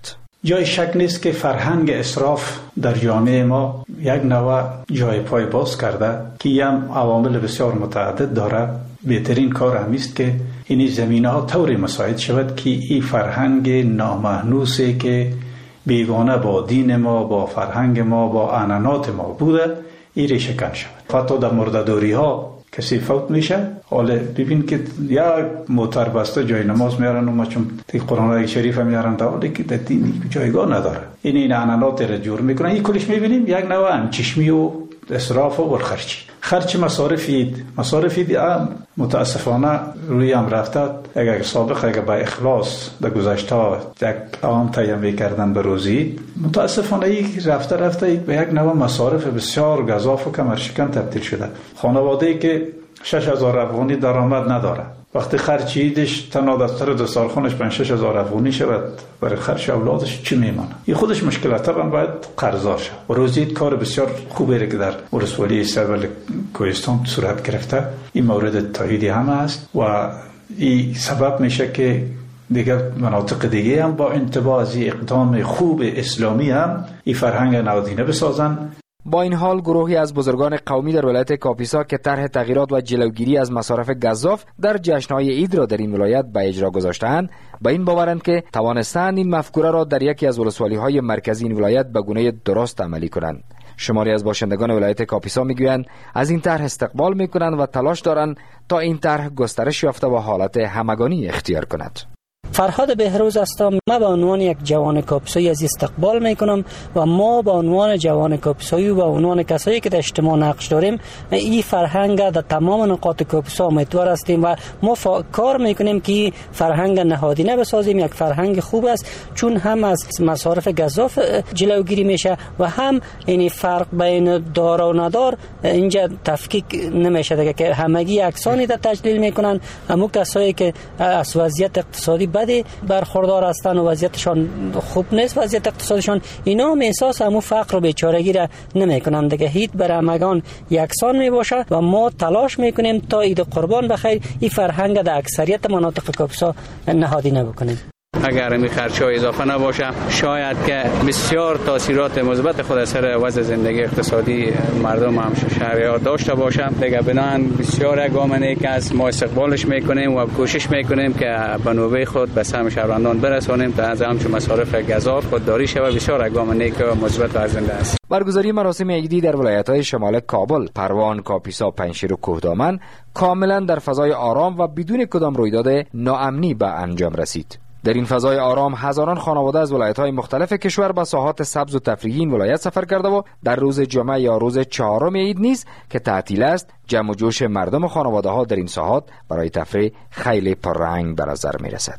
جای شک نیست که فرهنگ اسراف در جامعه ما یک نوع جای پای باز کرده که هم عوامل بسیار متعدد داره. بهترین کار همیست که این زمینه ها طوری مساعد شود که این فرهنگ نامحنوسی که بیگانه با دین ما، با فرهنگ ما، با عنعنات ما بوده، این ریشه کن شود. حتی در مرده‌داری ها کسی فوت میشه، حالا ببین که یا موتر بسته جای نماز میارن و ما چون تی قرآن شریف میارن تا حالی که در دین جایگاه نداره. این این عنعنات را جور میکنن. این کلش میبینیم یک نوع انچشمی و اسراف و برخرچی. خرچ مصارفید مصارفید متاسفانه روی هم رفته. اگر سابق اگر با اخلاص در گذشته یک عام تیم کردن به روزی، متاسفانه یک رفته رفته به یک نوع مصارف بسیار گزاف و کمرشکن تبدیل شده. خانواده‌ای که شش هزار افغانی درآمد نداره، وقتی خرچ ایدش تنها دفتر دسترخوانش پنج شش هزار افغانی شود، برای خرچ اولادش چی میمانه؟ این خودش مشکلات طبعا باید قرضدار شه. و روزی کار بسیار خوبی که در ولسوالی سرول کوهستان صورت گرفته، این مورد تاییدی همه است و این سبب میشه که دیگر مناطق دیگه هم با انتباه از اقدام خوب اسلامی هم این فرهنگ نهادینه بسازن. با این حال گروهی از بزرگان قومی در ولایت کاپیسا که طرح تغییرات و جلوگیری از مصارف گزاف در جشن‌های عید را در این ولایت به اجرا گذاشته‌اند، با این باورند که توانستند این مفکوره را در یکی از ولسوالی‌های مرکزی این ولایت به گونه درست عملی کنند. شماری از باشندگان ولایت کاپیسا میگویند از این طرح استقبال میکنند و تلاش دارند تا این طرح گسترش یافته و حالت همگانی اختیار کند. فرهاد بهروز هستم. من به عنوان یک جوان کاپیسایی از استقبال میکنم و ما به عنوان جوان کاپیسایی و به عنوان کسایی که در اجتماع نقش داریم این فرهنگ در تمام نقاط کاپیسا امیدوار هستیم و ما فا... کار میکنیم که فرهنگ نهادینه بسازیم. یک فرهنگ خوب است چون هم از مصارف گزاف جلوگیری میشه و هم این فرق بین دار و ندار اینجا تفکیک نمیشه دیگه که همگی یکسانی در تجلیل میکنن. همون کسایی که از وضعیت اقتصادی بدی برخوردار هستند و وضعیتشان خوب نیست، وضعیت اقتصادشان، اینا هم احساس همون فقر و بیچارگی را نمیکنن دیگه. هیچ بر همگان یکسان میباشه و ما تلاش میکنیم تا عید قربان بخیر این فرهنگ در اکثریت مناطق کاپیسا نهادینه بکنیم. اگر این خرچ ها اضافه نباشه شاید که بسیار تاثیرات مثبت خود سر وضع زندگی اقتصادی مردم هم شهریار داشته باشه. دیگه بنان بسیار گام نیک است، ما استقبالش میکنیم و کوشش میکنیم که به نوبه خود به سهم شهروندان برسانیم تا از همچون مصارف گزاف خودداری شود. بسیار گام نیک و مثبت و ارزنده است. برگزاری مراسم عیدی در ولایت‌های شمال کابل، پروان، کاپیسا، پنجشیر و کوهدامن کاملا در فضای آرام و بدون کدام رویداد ناامنی به انجام رسید. در این فضای آرام هزاران خانواده از ولایت‌های مختلف کشور به ساحات سبز و تفریحی این ولایت سفر کرده و در روز جمعه یا روز چهارم عید نیز که تعطیل است، جمع و جوش مردم و خانواده‌ها در این ساحات برای تفریح خیلی پررنگ به نظر می‌رسد.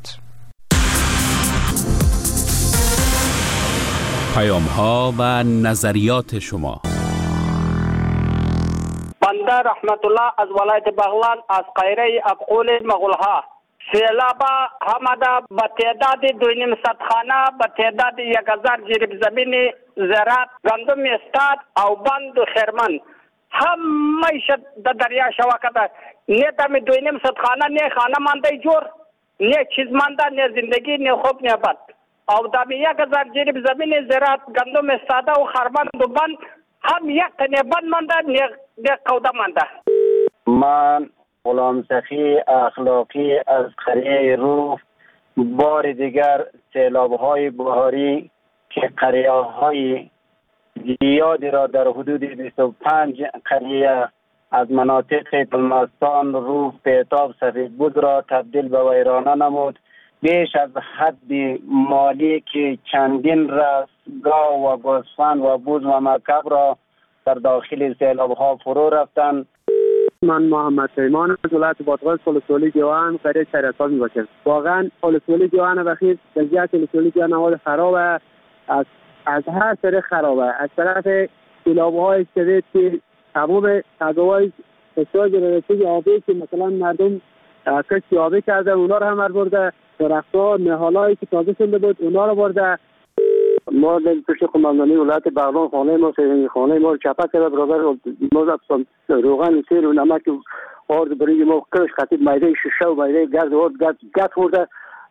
پیام‌ها و نظریات شما. بنده رحمت الله از ولایت بغلان از قیره ابقول مغولها. سیلابا همدا به تعداد دو نیم صد خانه، به تعداد یک هزار جریب زمین زراعت، گندم استاد او بند و خیرمن همه شد در دریا شوا کرده. نه دم دو نیم صد خانه، نه خانه مانده جور، نه چیز مانده، نه زندگی، نه خوب، نه بد. او دم یک هزار جریب زمین زراعت، گندم استاد و خیرمن و بند هم یک تنه بند مانده، نه قوده مانده. من غلام سخی اخلاقی از قریه روف بار دیگر سیلاب‌های بهاری که قریه‌های زیادی را در حدود بیست و پنج قریه از مناطق تلمستان، روف، پیتاب، سفیدبود را تبدیل به ویرانه نمود. بیش از حد مالی که چندین رستگاه و گوسفند و بوز و مرکب را در داخل سیلاب‌ها فرو رفتند. من محمد پیمان از ولایت بادغیس ولسوالی گیوان قریه شهرستان میباشم. واقعا ولسوالی گیوان بخیر وضعیت ولسوالی گیوان نواد خرابه، از از هر طرف خرابه. از طرف سیلاب‌های شدید که تمام تگاوهای فشار جنراتوری آبی که مثلا مردم کشتی آبی کرده اونا رو هم برده، درخت‌ها نهالایی که تازه شده بود اونا رو برده. ما در پشت قماندانی ولایت بغلان خانه ما سه خانه ما چپا کرده برابر ما اصلا روغن سیر و نمک آرد برای ما کش خطیب میده شیشه و میده گرد آرد گرد گرد خورده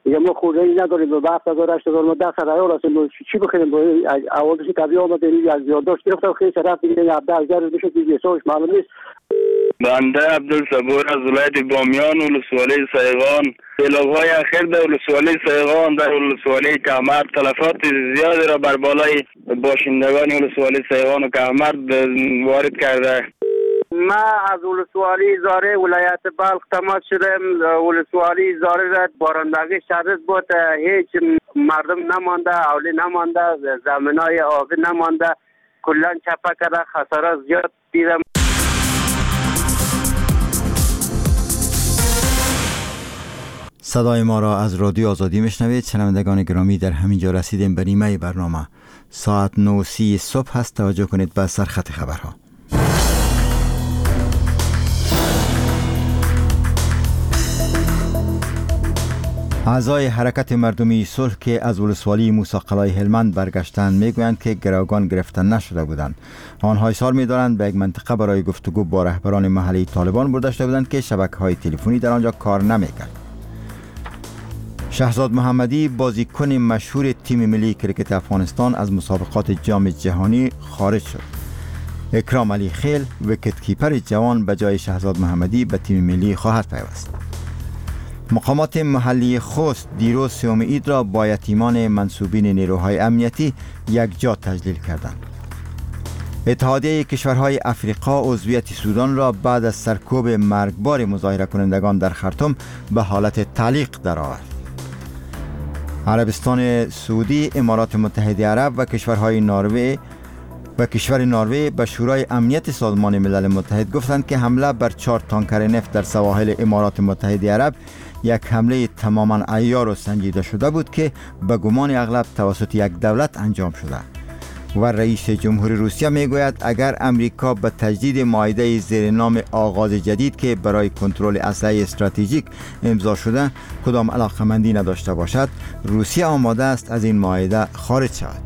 دیگه ما خورده‌ای نداریم به هفت هزار هشت هزار ما ده ریال هستیم چی بخریم اولش طبیعی آمده یک یادداشت گرفتم خیلی طرف دیگه عبد الجر میشه دیگه حسابش معلوم نیست. بنده عبدالصبور از ولایت بامیان ولسوالی سیغان. سیلاب‌های اخیر در ولسوالی سیغان در ولسوالی کهمرد تلفات زیادی را بر بالای باشندگان ولسوالی سیغان و کهمرد وارد کرده. ما از ولسوالی زاره ولایت بلخ تماس شدم. ولسوالی زاره را بارندگی شدید بود، هیچ مردم نمانده، اولی نمانده، زمینای آبی نمانده، کلا چپه کرده، خسارات زیاد دیدم. صدای ما را از رادیو آزادی میشنوید. شنوندگان گرامی، در همین جا رسیدیم به نیمه برنامه. ساعت نه و سی صبح هست. توجه کنید به سرخط خبرها. اعضای حرکت مردمی صلح که از ولسوالی موسی قلای هلمند برگشتند میگویند که گروگان گرفته نشده بودند. آنها اصرار می‌دارند به یک منطقه برای گفتگو با رهبران محلی طالبان برده شده بودند که شبکه‌های تلفنی در آنجا کار نمی‌کرد. شهزاد محمدی، بازیکن مشهور تیم ملی کرکت افغانستان، از مسابقات جام جهانی خارج شد. اکرام علی خیل، ویکت کیپر جوان، به جای شهزاد محمدی به تیم ملی خواهد پیوست. مقامات محلی خوست دیروز سوم عید را با یتیمان منسوبین نیروهای امنیتی یکجا تجلیل کردند. اتحادیه کشورهای افریقا عضویت سودان را بعد از سرکوب مرگبار مظاهره کنندگان در خرطوم به حالت تعلیق درآورد. عربستان سعودی، امارات متحده عرب و کشورهای نروژ و کشور نروژ به شورای امنیت سازمان ملل متحد گفتند که حمله بر چهار تانکر نفت در سواحل امارات متحده عرب یک حمله تماما عیار و سنجیده شده بود که به گمان اغلب توسط یک دولت انجام شده. و رئیس جمهوری روسیه میگوید اگر امریکا به تجدید معاهده زیر نام آغاز جدید که برای کنترل اسلحه استراتژیک امضا شده کدام علاقمندی نداشته باشد، روسیه آماده است از این معاهده خارج شود.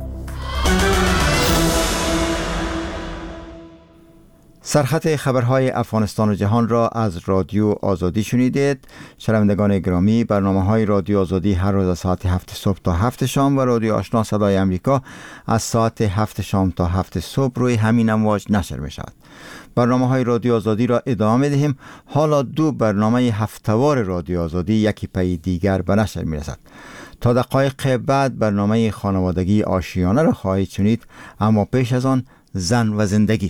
سرخط خبرهای افغانستان و جهان را از رادیو آزادی شنیدید. شنوندگان گرامی، برنامه‌های رادیو آزادی هر روز از ساعت هفت صبح تا هفت شام و رادیو آشنا صدای امریکا از ساعت هفت شام تا هفت صبح روی همین امواج نشر می شود. برنامه‌های رادیو آزادی را ادامه دهیم. حالا دو برنامه هفته‌وار رادیو آزادی یکی پی دیگر به نشر می رسد. تا دقایق بعد برنامه خانوادگی آشیانه را خواهید شنید، اما پیش از آن زن و زندگی.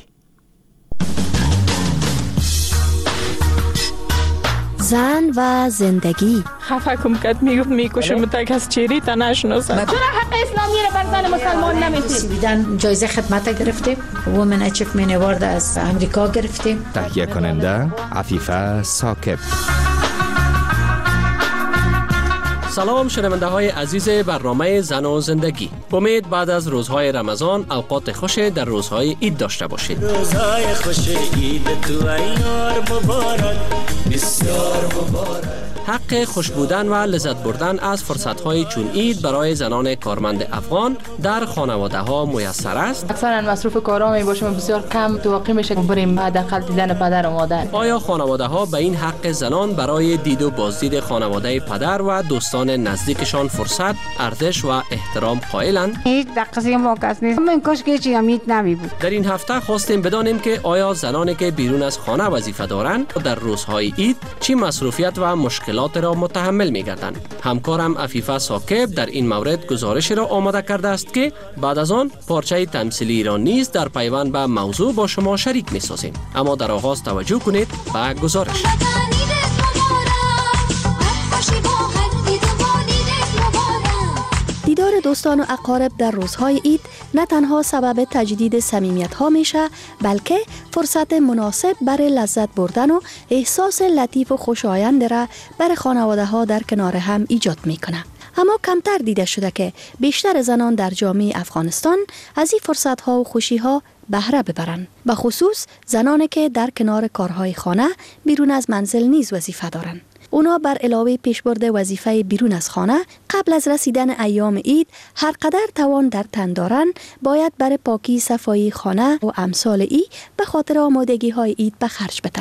زن و زندگی. خفه کم کد میگفت میکشم تا کس چیری تا نشناسم. چرا حق اسلامی را بر زن مسلمان نمیدید؟ سویدن جایزه خدمت گرفتیم، وومن اچیومنت اوارد از امریکا گرفتیم. تهیه کننده عفیفه ثاقب. سلام شنونده های عزیز برنامه زن و زندگی. امید بعد از روزهای رمضان اوقات خوش در روزهای عید داشته باشید. روزهای خوش عید تو ایار مبارک، بسیار مبارک. حق خوش بودن و لذت بردن از فرصت‌های چون عید برای زنان کارمند افغان در خانواده‌ها میسر است. اکثرا مصروف کارا می باشیم، بسیار کم توقع میشه بریم حداقل دیدن پدر و مادر. آیا خانواده‌ها به این حق زنان برای دید و بازدید خانواده پدر و دوستان نزدیکشان فرصت، ارزش و احترام قائلند؟ هیچ دقیقه ما کس نیست. من کاش که چی امید نمی بود. در این هفته خواستیم بدانیم که آیا زنانی که بیرون از خانه وظیفه دارند در روزهای عید چی مصروفیت و مشکل را متحمل می‌گردند. همکارم عفیفه ثاقب در این مورد گزارش را آماده کرده است که بعد از آن پارچه تمثیلی را نیز در پیوند به موضوع با شما شریک می‌سازیم. اما در آغاز توجه کنید به گزارش. دیدار دوستان و اقارب در روزهای عید نه تنها سبب تجدید صمیمیت‌ها میشه، بلکه فرصت مناسب برای لذت بردن و احساس لطیف و خوشایند را برای خانواده‌ها در کنار هم ایجاد میکنه. اما کمتر دیده شده که بیشتر زنان در جامعه افغانستان از این فرصت‌ها و خوشی‌ها بهره ببرند، به خصوص زنانی که در کنار کارهای خانه بیرون از منزل نیز وظیفه دارند. اونا بر علاوه پیشبرد وظیفه بیرون از خانه قبل از رسیدن ایام عید هر قدر توان در تن دارن باید برای پاکی صفایی خانه و امثال ای به خاطر آمادگی های عید به خرج بدن.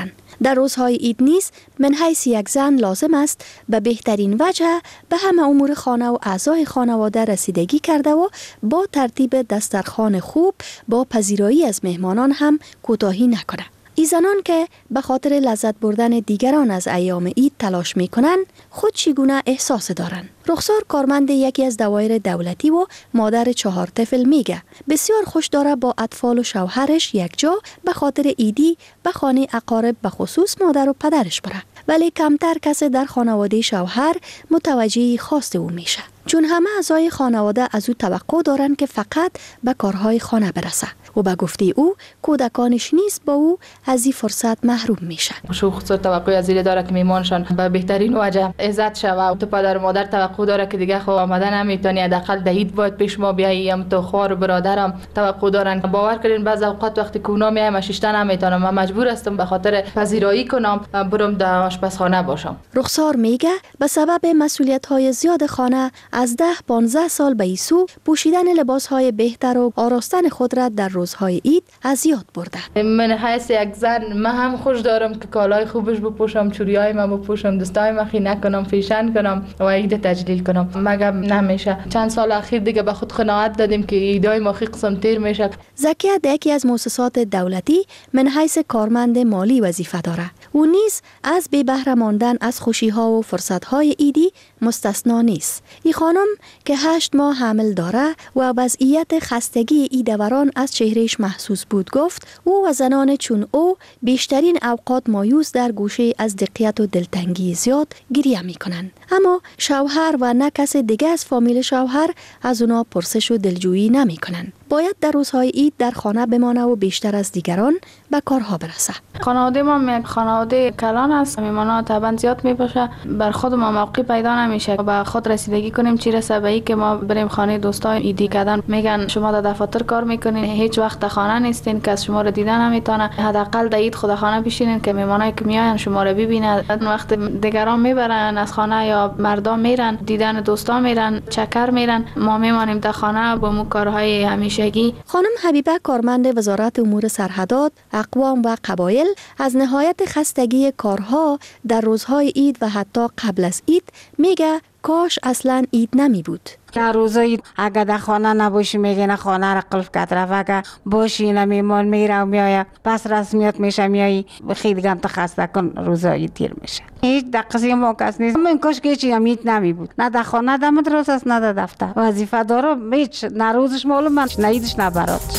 در روزهای عید نیز من حیث یک زن لازم است به بهترین وجه به همه امور خانه و اعضای خانواده رسیدگی کرده و با ترتیب دسترخوان خوب با پذیرایی از مهمانان هم کوتاهی نکنه. ای زنان که به خاطر لذت بردن دیگران از ایام عید تلاش می کنند خود چگونه احساس دارند؟ رخسار کارمند یکی از دوایر دولتی و مادر چهار طفل میگه بسیار خوش داره با اطفال و شوهرش یک جا به خاطر عیدی به خانه اقارب به خصوص مادر و پدرش بره، ولی کمتر کسی در خانواده شوهر متوجه خواست او میشه، چون همه اعضای خانواده از او توقع دارن که فقط به کارهای خانه برسه و به گفته او کودکانش نیز با او از این فرصت محروم میشن. شوخ توقع از این داره که میمانشان به بهترین وجه عزت شوه. تو پدر و مادر توقع داره که دیگه خب آمدن نمیتونی، حداقل دهید باید پیش ما بیایی. هم تو خوار و برادرم توقع دارن. باور کردین بعض اوقات وقتی که اونا میایم شش نمیتونم، من مجبور هستم به خاطر پذیرایی کنم برم در آشپزخانه باشم. رخسار میگه به سبب مسئولیت های زیاد خانه از ده پانزده سال به ایسو پوشیدن لباس های بهتر و آراستن خود را در روزهای عید از یاد برده. من حیث یک زن من هم خوش دارم که کالای خوبش بپوشم، چوریای من بپوشم، دستای من خینه کنم، فیشن کنم و عید تجلیل کنم. مگه نمیشه. چند سال اخیر دیگه به خود قناعت دادیم که ایدای ما خیلی قسم تیر میشه. زکیه یکی از مؤسسات دولتی من حیث کارمند مالی وظیفه داره. او نیز از بی بهره ماندن از خوشی ها و فرصت های عیدی مستثنا نیست. این خانم که هشت ماه حامل داره و وضعیت خستگی ای دوران از چهرهش محسوس بود گفت او و زنان چون او بیشترین اوقات مایوس در گوشه از دقیقت و دلتنگی زیاد گریه می کنند. اما شوهر و نه کس دیگه از فامیل شوهر از اونا پرسش و دلجویی نمی کنند. باید در روزهای عید در خانه بمانه و بیشتر از دیگران به کارها برسه. خانواده ما یک خانواده کلان است. میمانا طبعا زیاد میباشه. بر خود ما موقع پیدا نمیشه به خود رسیدگی کنیم. چی رسه به که ما بریم خانه دوستای عیدی کردن میگن شما در دفاتر کار میکنین، هیچ وقت در خانه نیستین، کس شما رو دیدن نمیتونه. حداقل در عید خود خانه بشینین که میمانایی که میاین شما رو ببینن. وقت دیگران میبرن از خانه یا مردم میرن دیدن دوستا میرن چکر میرن، ما میمانیم در خانه با مو کارهای همیشگی. خانم حبیبه کارمند وزارت امور سرحدات، اقوام و قبایل از نهایت خستگی کارها در روزهای عید و حتی قبل از عید میگه کاش اصلا عید نمی بود. در روزای اگر در خانه نباشی میگه نه خانه را قلف کرد رفت، اگر باشی نمیمان میره و میایه پس رسمیت میشه میایی خیلی گم تا خسته کن روزای تیر میشه. هیچ دقیقی ما کس نیست. من کاش که چی هم عید نمی بود، نه در خانه در مدرسه است نه در دفتر. وظیفه دارم هیچ نه روزش معلوم من نه عیدش نه براتش.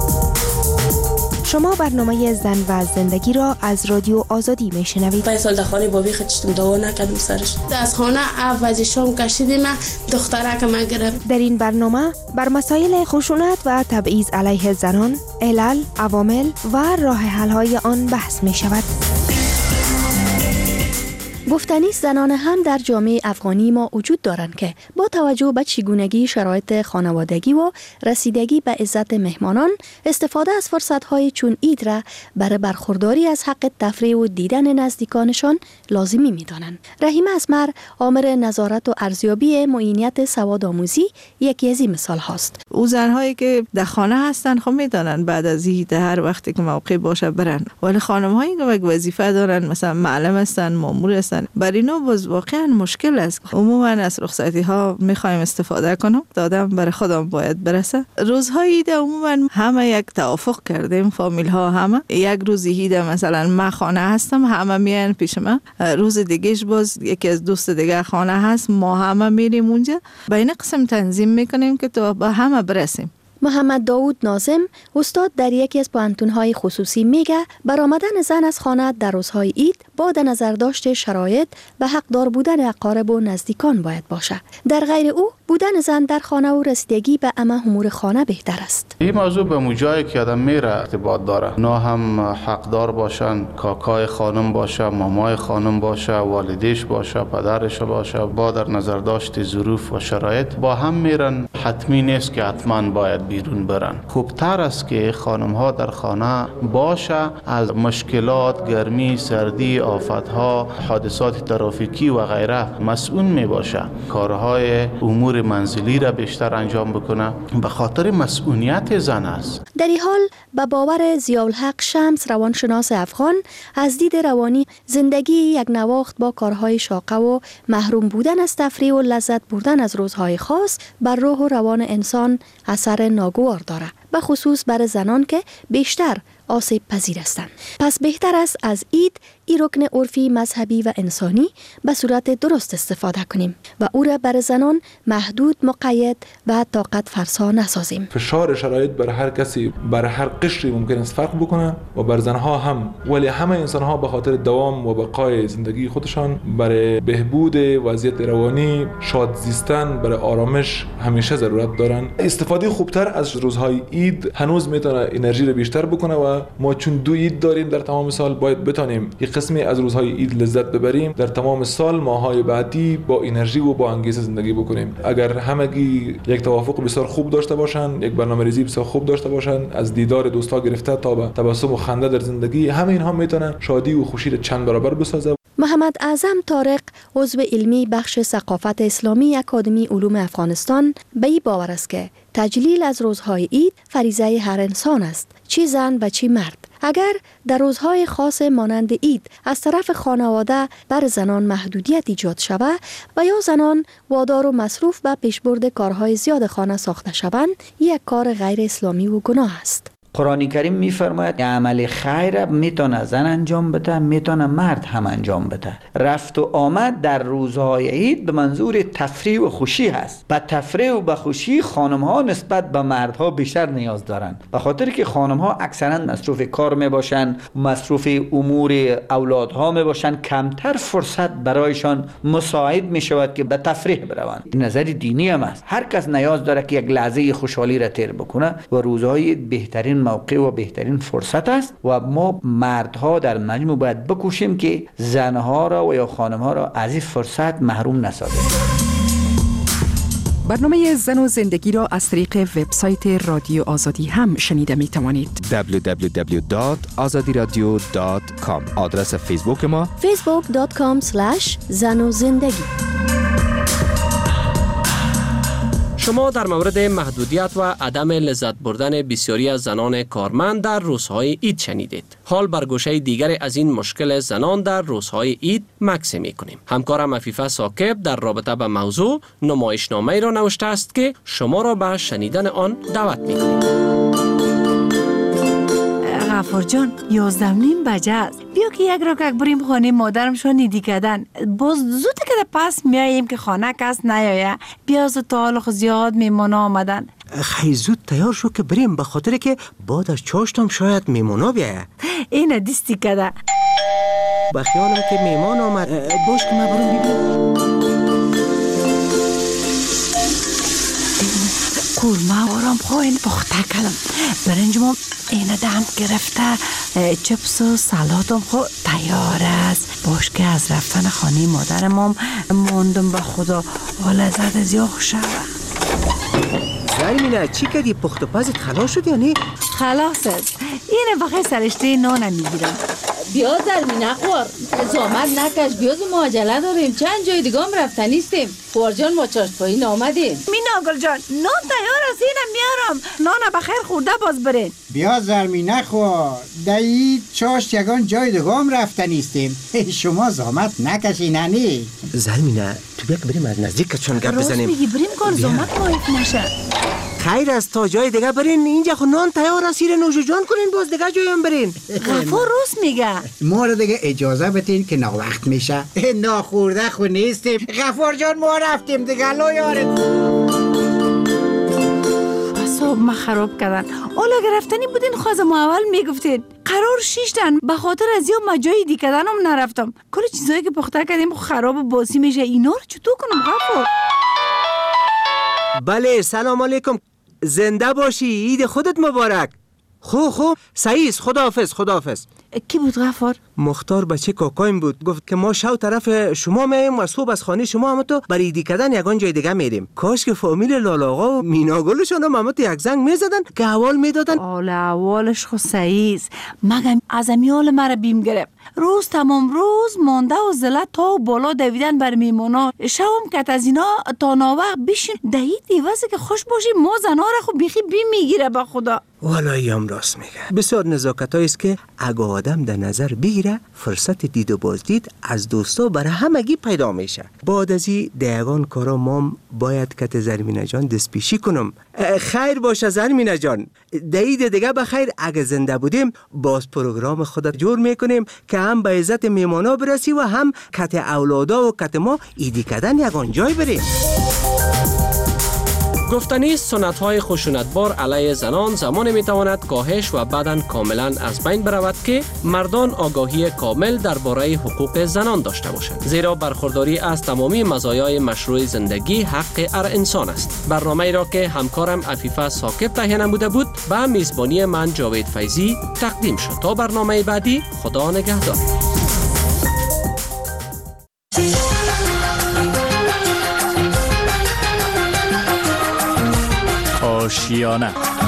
شما برنامه زن و زندگی را از رادیو آزادی میشنوید. پنج سال در خانه بابی خودشتم دوا نکردم سرش. از خانه عوض شام کشیدیم دختره که من گرفت. در این برنامه بر مسائل خشونت و تبعیض علیه زنان، علل، عوامل و راه حل های آن بحث می شود. گفتنی زنان هم در جامعه افغانی ما وجود دارند که با توجه به چگونگی شرایط خانوادگی و رسیدگی به عزت مهمانان استفاده از فرصت‌های چون عید را برای برخورداری از حق تفریح و دیدن نزدیکانشان لازمی می‌دانند. رحیم اسمر آمر نظارت و ارزیابی معینیت سواد آموزی یکی از این مثال هاست. او زنهایی که در خانه هستن خب می‌دانن بعد از عید هر وقتی که موقع باشه برن، ولی خانم‌هایی که وظیفه دارن مثلا معلم هستن، مامور هستن، برای اینو باز واقعا مشکل است. عموما از رخصتی ها میخوایم استفاده کنم، دادم برای خودم باید برسه. روزهای عید عموما همه یک توافق کردیم، فامیل ها همه یک روز عید مثلا من خانه هستم همه میان پیش من، روز دیگهش باز یکی از دوست دیگه خانه هست ما همه میریم اونجا، بین قسم تنظیم میکنیم که تا به همه برسیم. محمد داود ناظم استاد در یکی از پوهنتون‌های خصوصی میگه برآمدن زن از خانه در روزهای عید با در نظر داشت شرایط و حقدار بودن اقارب و نزدیکان باید باشه. در غیر او بودن زن در خانه و رسیدگی به همه امور خانه بهتر است. این موضوع به موجایی که آدم میره ارتباط داره، نه هم حقدار باشن، کاکای خانم باشه، مامای خانم باشه، والدیش باشه، پدرش باشه، با در نظر داشت ظروف و شرایط با هم میرن حتمی نیست که حتما باید بیرون برن. خوبتر است که خانم ها در خانه باشه، از مشکلات، گرمی، سردی، آفتها، حادثات ترافیکی و غیره مسئول می باشه. کارهای امور منزلی را بیشتر انجام بکنه، به خاطر مسئولیت زن است. در این حال به باور ضیاءالحق شمس روانشناس افغان، از دید روانی زندگی یک نواخت با کارهای شاقه و محروم بودن از تفریح و لذت بردن از روزهای خاص بر روح و روان انسان اثر ناگوار داره، به خصوص بر زنان که بیشتر آسیب پذیر هستند. پس بهتر است از عید این رکن عرفی، مذهبی و انسانی به صورت درست استفاده کنیم و او را بر زنان محدود، مقید و طاقت فرسا نسازیم. فشار شرایط بر هر کسی، بر هر قشری ممکن است فرق بکنه و بر زنها هم، ولی همه انسانها به خاطر دوام و بقای زندگی خودشان برای بهبود وضعیت روانی، شاد زیستن، برای آرامش همیشه ضرورت دارن. استفاده خوبتر از روزهای عید هنوز میتونه انرژی رو بیشتر بکنه و ما چون دو عید داریم در تمام سال، باید بتانیم یک قسمی از روزهای عید لذت ببریم، در تمام سال ماهای بعدی با انرژی و با انگیزه زندگی بکنیم. اگر همگی یک توافق بسیار خوب داشته باشن، یک برنامه‌ریزی بسیار خوب داشته باشن، از دیدار دوستا گرفته تا به تبسم و خنده در زندگی، همه اینها میتونه شادی و خوشی را چند برابر بسازه. محمد اعظم طارق، عضو علمی بخش ثقافت اسلامی اکادمی علوم افغانستان، به این باور است که تجلیل از روزهای عید فریضه هر انسان است، چی زن و چی مرد. اگر در روزهای خاص مانند عید از طرف خانواده بر زنان محدودیت ایجاد شود و یا زنان وادار و مصروف به پیشبرد کارهای زیاد خانه ساخته شوند، یک کار غیر اسلامی و گناه است. قرآن کریم میفرماید عمل خیر میتونه زن انجام بده، میتونه مرد هم انجام بده. رفت و آمد در روزهای عید به منظور تفریح و خوشی هست. به تفریح و به خوشی خانم ها نسبت به مردها بیشتر نیاز دارن، به خاطر که خانم ها اکثرا مصروف کار میباشن، مصروف امور اولادها میباشن، کمتر فرصت برایشان مساعد میشود که به تفریح بروند. نظر دینی هم است. هر کس نیاز داره که یک لحظه خوشحالی را تیر بکنه و روزهای بهترین موقع و بهترین فرصت است و ما مردها در مجموع باید بکوشیم که زنها را و یا خانمها را از این فرصت محروم نسازیم. برنامه زن و زندگی را از طریق وبسایت رادیو آزادی هم شنیده می توانید. دبلیو دبلیو دبلیو دات آزادی رادیو دات کام. آدرس فیسبوک ما فیسبوک دات کام اسلش زن و زندگی. شما در مورد محدودیت و عدم لذت بردن بسیاری از زنان کارمند در روزهای عید شنیدید. حال بر گوشه دیگر از این مشکل زنان در روزهای عید مکث می‌کنیم. همکارم عفیفه ثاقب در رابطه با موضوع نمایشنامه‌ای را نوشته است که شما را به شنیدن آن دعوت می‌کنیم. غفور جان، یازده نیم بجه است. بیا که یک رکک بریم خانه مادرم شو نیدی کردن. باز زود که پس میاییم که خانه کس نیایه. بیا زود تا حال زیاد میمونا آمدن. خیلی زود تیار شو که بریم، به خاطر که بعد از چاشتم شاید میمونا بیایه. اینه دیستی کده. با خیالم که میمان آمد. باش که من برام ببینم. قورمه آرام خواهین پخته کردم. برنجم اینه دم گرفته، چپس و سلاتم خود تیار است. باش که از رفتن خانه مادرم موندم به خدا حال زد زیاد خوشه. زرمینه چی کردی؟ پخت و پزت خلاص شد یا نه؟ خلاص است. اینه بخیر سرشته نانه میگیرم. بیا زرمینه خور، زامت نکش، بیا زو ماجله داریم، چند جای دیگه هم رفتن نیستیم. خور جان ما چاشت پایین آمدیم. مینا گل جان، نان تیار است، اینم میارم. نانه بخیر خورده باز برین. بیا زرمینه خور، دایی چاشت یگان جای دیگه هم رفتن نیستیم. شما زامت نکشی ننی. زرمینه تو بیا که بریم از نزدیک چون گپ بزنیم. راست میگی، بریم کن زامت مایف نشه. خیر از تا جای دیگه برین، اینجا خو نان تیار است، سیر نوش جان کنین، باز دیگه جای هم برین. غفور راست میگه. ما رو دیگه اجازه بتین که ناوقت میشه. ناخورده خو نیستیم. غفور جان ما رفتیم دیگه، لو یارت. حساب ما خراب کردن. اولا گرفتنی بودین خوازم اول میگفتین. قرار شیشتن، به خاطر از یا مجایی دی کردن هم نرفتم. کل چیزایی که پخته کردیم خراب و باسی میشه. اینا رو چطور کنم غفور؟ بله سلام علیکم، زنده باشی، عید خودت مبارک. خو خو سعیس، خداحافظ خداحافظ. کی بود غفار؟ مختار بچه کاکایم بود. گفت که ما شو طرف شما میایم و صبح از خانه شما هم تو برای ایدی کردن یگان جای دیگه میریم. کاش که فامیل لالاغا و میناگلشون هم تو یک زنگ میزدن که احوال میدادن. حال احوالش خو سعیز مگم از امیال مرا بیم گرفت. روز تمام روز مانده و زلت تا بالا دویدن بر میمونا. شوم کت از اینا تا ناوقت بشین دهی دیوزه که خوش باشی ما زنا را خو بیخی بیم میگیره با خدا. والله هم راست میگه. بسیار نزاکت هاییست که اگه آدم در نظر بگیره فرصت دید و بازدید از دوستا برای همگی پیدا میشه. بعد از این دیگان کارا مام باید کت زرمینه جان دست پیشی کنم. خیر باشه زرمینه جان. دید دیگه بخیر اگه زنده بودیم باز پروگرام خودت جور میکنیم که هم به عزت میمانا برسی و هم کت اولادا و کت ما ایدی کردن یگان جای بریم. گفتنی سنت‌های خشونتبار علیه زنان زمان می‌تواند کاهش و بعداً کاملاً از بین برود که مردان آگاهی کامل درباره حقوق زنان داشته باشند، زیرا برخورداری از تمامی مزایای مشروع زندگی حق هر انسان است. برنامه‌ای را که همکارم عفیفه ثاقب تهیه نموده بود به میزبانی من جاوید فیضی تقدیم شد. تا برنامه بعدی خدا نگهدار. آشیانه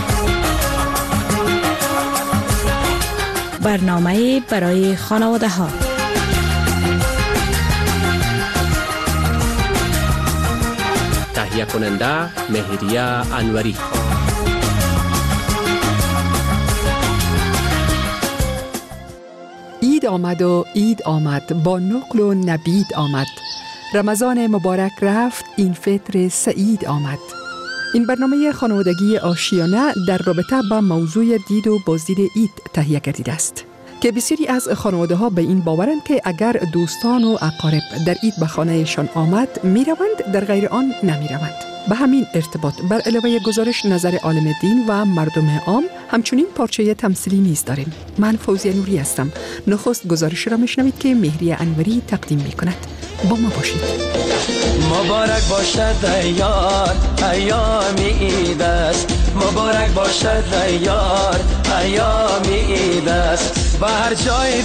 برنامه برای خانواده ها. تهیه کننده مهریه انوری. عید آمد و عید آمد با نقل و نبید آمد. رمضان مبارک رفت این فطر سعید آمد. این برنامه خانوادگی آشیانه در رابطه با موضوع دید و بازدید عید تهیه گردیده است که بسیاری از خانواده ها به این باورند که اگر دوستان و اقارب در عید به خانهشان آمد می روند، در غیر آن نمی روند. به همین ارتباط بر علاوه گزارش نظر عالم دین و مردم عام همچنین پارچه تمثیلی نیز داریم. من فوزیه نوری هستم. نخست گزارش را میشنوید که مهریه انوری تقدیم می کند. با ما باشید. مبارک باشد ایار ایام عید است، مبارک باشد ایار ایام عید است، و هر جای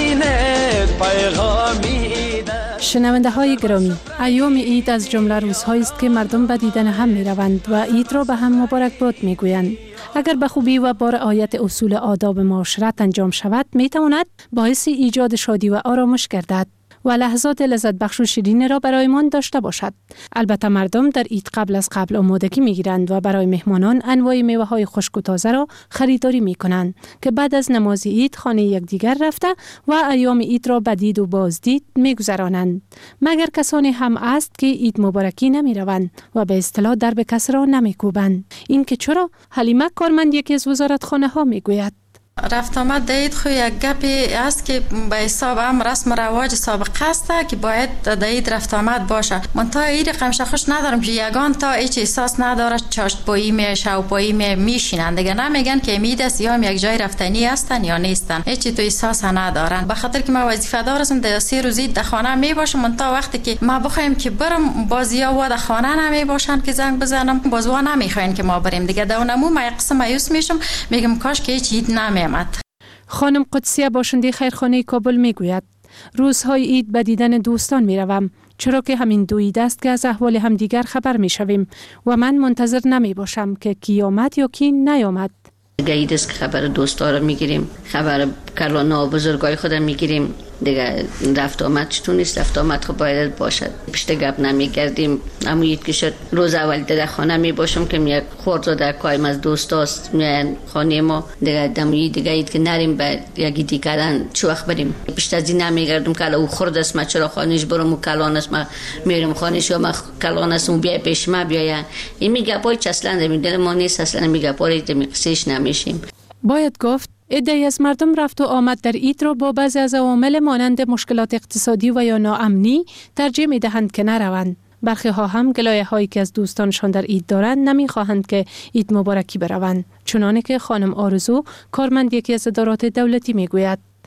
ببینه پیغام عید است. شنونده های گرامی، ایام عید از جمله روزهایی است که مردم به دیدن هم می روند و عید را به هم مبارک باد می گویند. اگر به خوبی و با رعایت اصول آداب معاشرت انجام شود می تواند باعث ایجاد شادی و آرامش گردد و لحظات لذت بخش و شیرین را برایمان داشته باشد. البته مردم در عید قبل از قبل آمادگی میگیرند و برای مهمانان انواع میوه های خشک و تازه را خریداری می کنند که بعد از نماز عید خانه یکدیگر رفته و ایام عید را به دید و بازدید می گذرانند. مگر کسانی هم است که عید مبارکی نمی روند و به اصطلاح درب کس را نمی کوبند. این که چرا؟ حلیمه کارمند یکی از وزارتخانه ها می گوید رفت آمد دید خو یک گپی است که به حساب هم رسم و رواج سابقه است که باید دید رفت آمد باشه. من تا این رقمش خوش ندارم که یگان تا هیچ احساس نداره چاشت پایی می شو پایی می میشینن دیگه، نمیگن که امید است یا هم یک جای رفتنی هستن یا نیستن، هیچ تو احساس ندارن. به خاطر که ما وظیفه دار هستم در سه روزی در خانه می باشم، من تا وقتی که ما بخوایم که برم بازیا و در خانه نمی باشن که زنگ بزنم بازوا نمیخواین که ما بریم دیگه. دونمو ما قسم مایوس میشم، میگم کاش که هیچ عید نمی خانم قدسیه باشنده خیرخانه کابل می گوید روزهای عید به دیدن دوستان می روم، چرا که همین دو عید است که از احوال همدیگر خبر می شویم و من منتظر نمی باشم که کی آمد یا کی نیامد. عید است که خبر دوستا رو می گیریم، خبر کلانا و بزرگای خودم می گیریم دیگه. رفت آمد چطور نیست، رفت آمد خب باید باشد، پشت گپ نمی گردیم. اما عید که شد روز اول در خانه می باشم که یک خورد در کایم از دوستاست میان خانه ما دیگه. دم عید دیگه عید که نریم به یک عیدی کردن چه وقت بریم، پشت از این نمی گردم که او خورد است ما چرا خانهش برم و کلان است ما میرم خانهش یا ما کلان است اون بیا پیش ما بیاین. این می گپای چسلند می دل ما نیست، اصلا می گپای می قصهش نمیشیم. باید گفت عده‌ای از مردم رفت و آمد در عید را با بعضی از عوامل مانند مشکلات اقتصادی و یا ناامنی ترجیح می دهند که نروند. برخی ها هم گلایه هایی که از دوستانشان در عید دارند نمی خواهند که عید مبارکی بروند. چنانه که خانم آرزو کارمند یکی از ادارات دولتی می گوید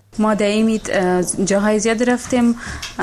ما دائمی جاهای زیاد رفتیم،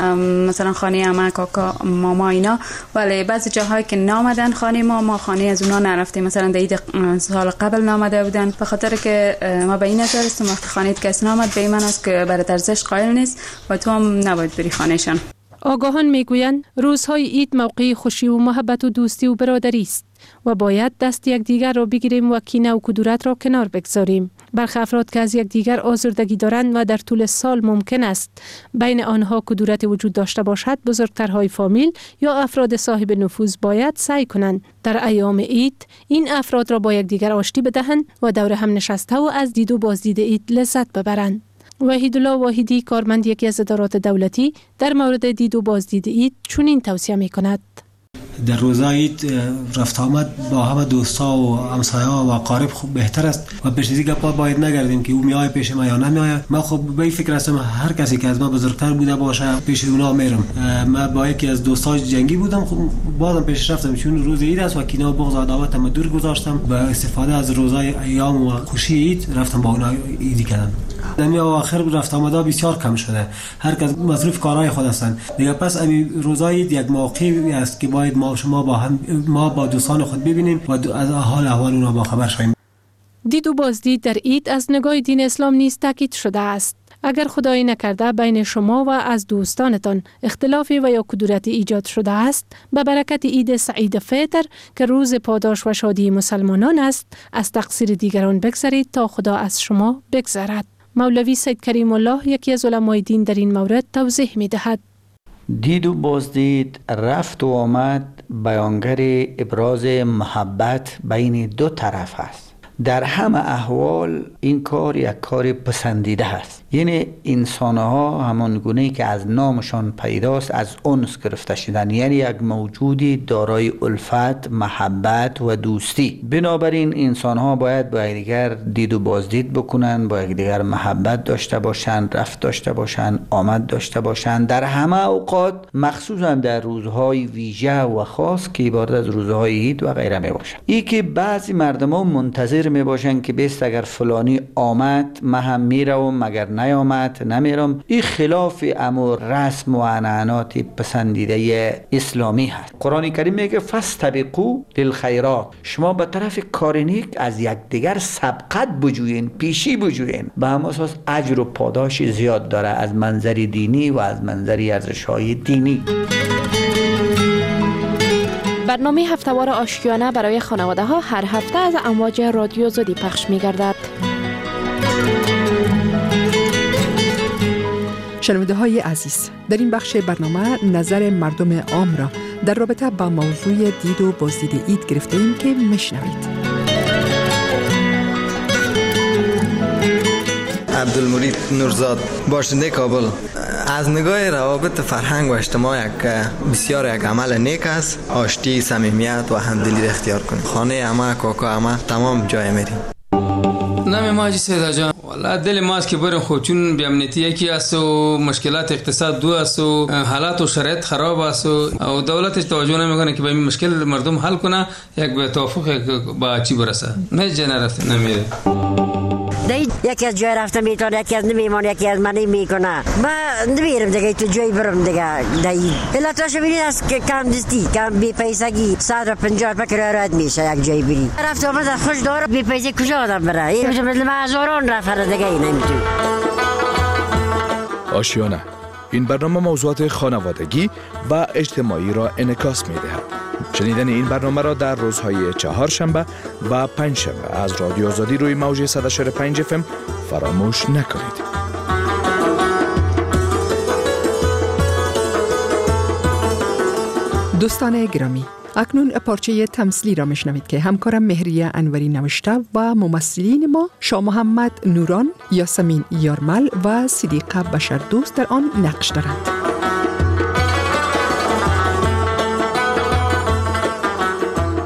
مثلا خانه عمه، کاکا، ماما اینا، ولی بعضی جاهایی که نامدن خانه ما ما خانه از اونا نرفتیم. مثلا در عید سال قبل نامده بودن، به خاطر که ما به این نظر هستیم وقتی خانه کسی نامد به این معنی است که برای ارزش قائل نیست و تو هم نباید بری خانهشان. آگاهان میگویند روزهای عید موقع خوشی و محبت و دوستی و برادری است و باید دست یکدیگر را بگیریم و کینه و کدورت را کنار بگذاریم. برخی افراد که از یکدیگر آزردگی دارند و در طول سال ممکن است بین آنها کدورت وجود داشته باشد، بزرگترهای فامیل یا افراد صاحب نفوذ باید سعی کنند در ایام عید این افراد را با یکدیگر آشتی بدهند و دور هم نشسته و از دید و بازدید عید لذت ببرند. وحیدالله واحدی، کارمند یکی از ادارات دولتی، در مورد دید و بازدید عید چنین توصیه می کند: در روزهای عید رفت آمد با همه دوستا و همسایه‌ها و اقارب خوب بهتر است و پیش از این گپا باید نگردیم که او میای پیش ما یا نمیای. من خب به این فکر هستم هر کسی که از من بزرگتر بوده باشه پیش اونا میرم. من با یکی از دوستای جنگی بودم، خب بازم پیش رفتم چون روز عید است و کینه و بغض و عداوت هم دور گذاشتم. با استفاده از روزهای ایام و خوشی عید رفتم با اونا عیدی کردم. دمی آخر رفت آمده بسیار کم شده، هر کس مصروف کارهای خود هستند دیگه. پس این روزهای عید یک موقعی است که باید ما شما با هم ما با دوستان خود ببینیم و از حال احوال اونا با خبر شویم. دید و بازدید در عید از نگاه دین اسلام نیز تاکید شده است. اگر خدایی نکرده بین شما و از دوستانتان اختلافی و یا کدورتی ایجاد شده است، به برکت عید سعید فطر که روز پاداش و شادی مسلمانان است، از تقصیر دیگران بگذرید تا خدا از شما بگذرد. مولوی سید کریم الله، یکی از علمای دین، در این مورد توضیح می دهد: دید و بازدید رفت و آمد بیانگر ابراز محبت بین دو طرف است. در همه احوال این کار یک کار پسندیده است. یعنی انسانها همان گونه که از نامشان پیداست از انس گرفته شدن، یعنی یک موجودی دارای الفت، محبت و دوستی. بنابراین انسانها باید با یکدیگر دید و بازدید بکنن، با یکدیگر محبت داشته باشند، رفت داشته باشند، آمد داشته باشند در همه اوقات، مخصوصا در روزهای ویژه و خاص که عبارت از روزهای عید و غیره می باشند. ای که بعضی مردما منتظر می باشند که بیست اگر فلانی آمد من هم میروم، مگر نیامد نمیرم. این خلاف امر رسم و عنعنات پسندیده اسلامی هست. قرآن کریم میگه فاستبقوا للخیرات، شما به طرف کار نیک از یکدیگر سبقت بجوین، پیشی بجوین. به همین اساس اجر و پاداش زیاد داره از منظر دینی و از منظر ارزش‌های دینی. برنامه هفته‌وار آشیانه برای خانواده ها هر هفته از امواج رادیو زودی پخش می گردد. شنونده های عزیز، در این بخش برنامه نظر مردم عام را در رابطه با موضوع دید و بازدید عید گرفته ایم که میشنوید. عبدالمجید نورزاد، باشنده کابل. از نگاه روابط فرهنگ و اجتماع یک بسیار یک عمل نیک است. آشتی، صمیمیت و همدلی اختیار کنیم. خانه عمه، کاکا عمه، تمام جای میریم. نام ما حاجی سیدا جان، والله دل ما است که بریم، خب چون بی‌امنیتی یکی است و مشکلات اقتصاد دو است و حالات و شرایط خراب است و دولت توجه نمیکنه که به این مشکل مردم حل کنه، یک به توافق با چی برسه. نه جن رفت نمیره. دی یکی از جای رفتم میتونه، یکی از نمیمونه، یکی از منی میکنه. من نمیرم دیگه تو جای برم دیگه. دی علتش ببینید است که کم دستی، کم بی پیسگی، صد و پنجاه فکر رد میشه یک جای بری. رفت آمد خوش داره، بی پیسه کجا آدم بره؟ این مثل ما هزاران رفت دیگه نمیتونه. آشیانه، این برنامه موضوعات خانوادگی و اجتماعی را انعکاس می‌دهد. شنیدن این برنامه را در روزهای چهارشنبه و پنجشنبه از رادیو آزادی روی موج صد و پنج اف ام فراموش نکنید. دوستان گرامی، اکنون پارچه تمثیلی را میشنوید که همکارم مهریه انوری نوشته و ممثلین ما شاه محمد نوران، یاسمین یارمل و صدیقه بشردوست در آن نقش دارند.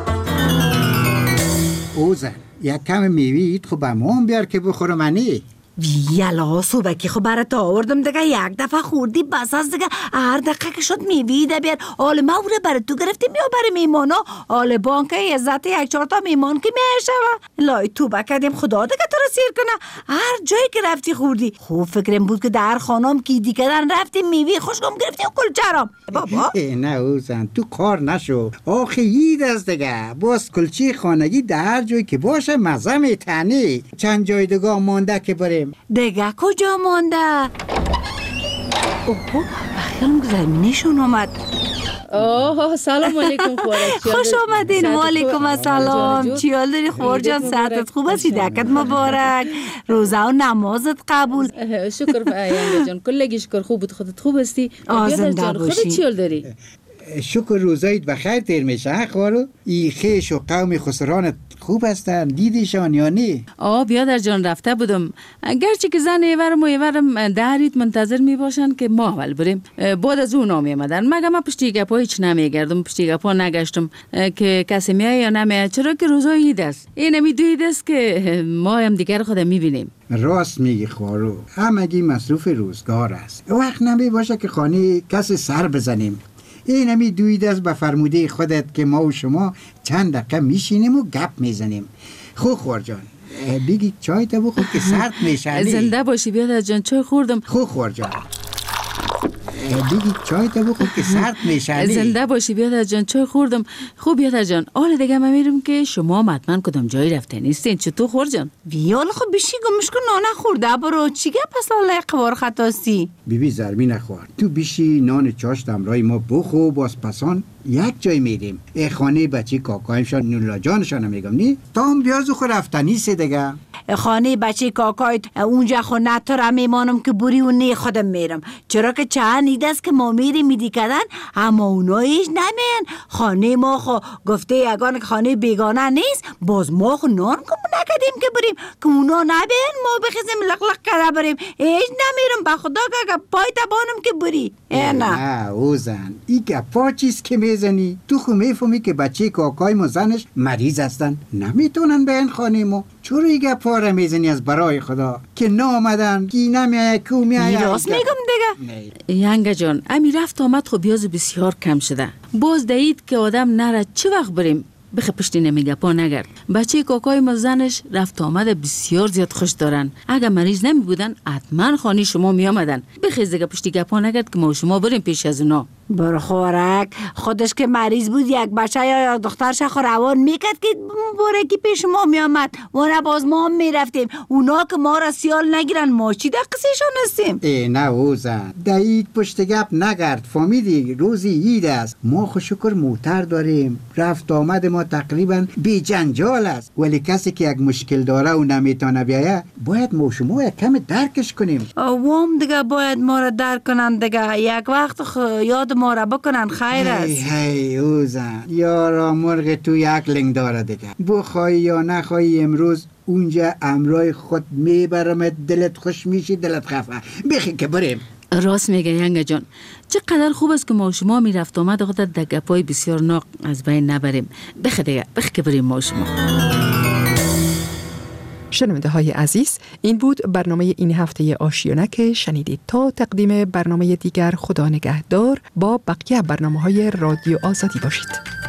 اوزن یک کم میوید خب به ما هم بیار که بخورم. انی یلا صبحی خب برات آوردم دیگه، یک دفعه خوردی بس از دیگه. هر دقیقه که شد میویده بیار. آل ما اوره برای تو گرفتیم یا برای میمانا؟ آل بانک عزت یک چهار تا میمان که میشه و لای تو بکردیم خدا دیگه تو رو سیر کنه. هر جایی که رفتی خوردی. خوب فکرم بود که در خانم کی دیگه رفتیم میوی خوشگم گرفتیم کلچرام. بابا نه اوزن تو کار نشو، آخه عید است دیگه. باز کلچه خانگی در هر جایی که باشه مزه میتنی. چند جای دیگه مانده که بریم؟ دیگه کجا مانده؟ اوه بخیرم زمینشون آمد. اوه سلام علیکم خوارک. خوش آمدین. علیکم السلام. چیال داری خوار جان؟ صحتت خوب است؟ دکت مبارک. روزه و نمازت قبول. شکر ینگه جان، کلگی شکر. خوب بود. خودت خوب هستی؟ آزنده باشی. خودت چیال داری؟ شکر روزایت بخیر تیر میشه خوارو. ای خیش و قوم خسرانت خوب هستن؟ دیدیشان یا نه؟ آه بیادر جان رفته بودم، گرچه که زن ایورم و ایورم دهریت منتظر می باشن که ما اول بریم. بعد از اون نامی آمدن. مگه ما پشتی گپا هیچ نمیگردم، پشتی گپا نگشتم که کسی میای یا نمیای، چرا که روزای عید است. این همی دو عید است که ما هم دیگر خودم میبینیم. راست میگی خوارو، همگی مصروف روزگار است. وقت نمی باشه که خانه کسی سر بزنیم. این همی دوید است به فرموده خودت که ما و شما چند دقیقه میشینیم و گپ میزنیم. خوب خور جان بگی چای تا بخور که سرد میشه. زنده باشی بیادر جان، چای خوردم. خوب خور جان بگی چای تا بخور که سرد میشه. زنده باشی بیادر جان، چای خوردم. خوب بیادر جان، حالا دیگه من میرم که شما مطمئن کدام جایی رفته نیستین. چطور خور جان؟ بیال خب بشی گمش کن نان خورده برو. چی گپ پس لاله قوار خطاستی؟ بیبی زرمی نخوار، تو بشی نان چاشت امرای ما بخو، باز پسان یک جای میریم. ای خانه بچه کاکایمشان نولا جانشان میگم نی تا هم بیازو خو رفتنی سه دیگه. خانه بچه کاکایت اونجا خو نتارم میمانم که بوری و نه خودم میرم، چرا که چند ایده است که ما میریم میدی کدن اما اونا ایش نمین. خانه ما خو گفته یگان خانه بیگانه نیست، باز ما خو نان کم نکدیم که بریم که اونا نبین ما بخیزیم لق لق کرده بریم. ایش نمیرم به خدا که پای تبانم که بری. ای نه نه اوزن ای گپا چیز که میزنی؟ تو خو میفهمی که بچه کاکای ما زنش مریض هستن، نمیتونن به این خانه ما. چرا ای گپا را میزنی از برای خدا که نامدن کی نمیای کو میای؟ راست میگم دیگه. ینگه جان امی رفت آمد خب بیاز بسیار کم شده. باز دید که آدم نره چه وقت بریم بخی پشتی نمیگه پا نگرد. بچه کاکای ما زنش رفت آمد بسیار زیاد خوش دارن. اگه مریض نمی بودن حتما خانه شما می آمدن. بخیز دیگه پشتی گپا نگرد که ما شما بریم پیش از اونا. برو خورک، خودش که مریض بود یک بچه یا یک دخترش خو روان میکرد که بره که پیش ما میامد و نه باز ما هم میرفتیم. اونا که ما را سیال نگیرن ما چی در قصیشان هستیم؟ ای نه اوزن دایید پشت گپ نگرد. فامیدی روزی عید است، ما خو شکر موتر داریم، رفت آمد ما تقریبا بی جنجال است. ولی کسی که یک مشکل داره و نمیتونه بیایه باید ما شما یک کم درکش کنیم. وام دیگه باید ما را درک کنن دیگه. یک وقت خ... یاد ما را بکنن خیر است. هی هی اوزن یارا مرغ تو یک لنگ داره دیگه. بخوای یا نخوای امروز اونجا امرای خود میبرم، دلت خوش میشی دلت خفه. بخی که بریم. راست میگه ینگه جان، چقدر خوب است که ما شما میرفت آمد خودت دگپای بسیار ناق از بین نبریم. بخی دیگه بخی که بریم ما شما. شنونده های عزیز، این بود برنامه این هفته آشیانه که شنیدید. تا تقدیم برنامه دیگر خدا نگهدار. با بقیه برنامه های رادیو آزادی باشید.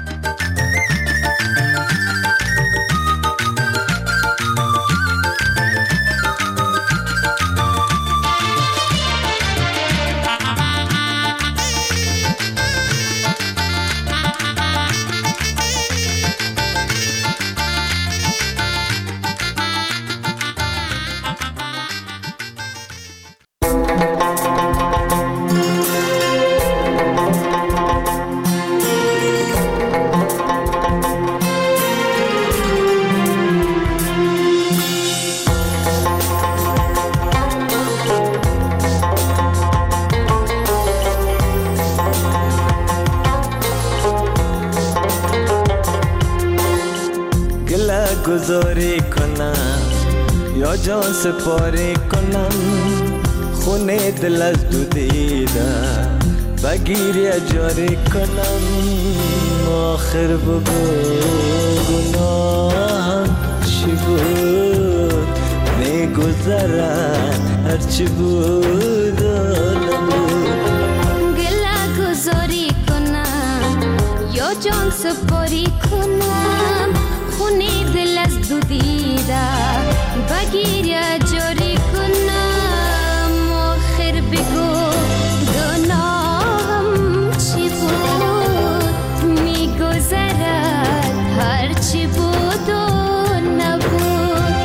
گذاری کنم یا جان سپاری کنم، خونه دل از دو دیده بگیری اجاری کنم. آخر بگو گناهم چی بود، میگذرد هرچی بود و نبود. گله گذاری کنم یا جان سپاری کنم، خونی دل از دو دیده بگیر یا جاری کنم. آخر بگو گناهم چی بود، میگذرد هرچی بود و نبود،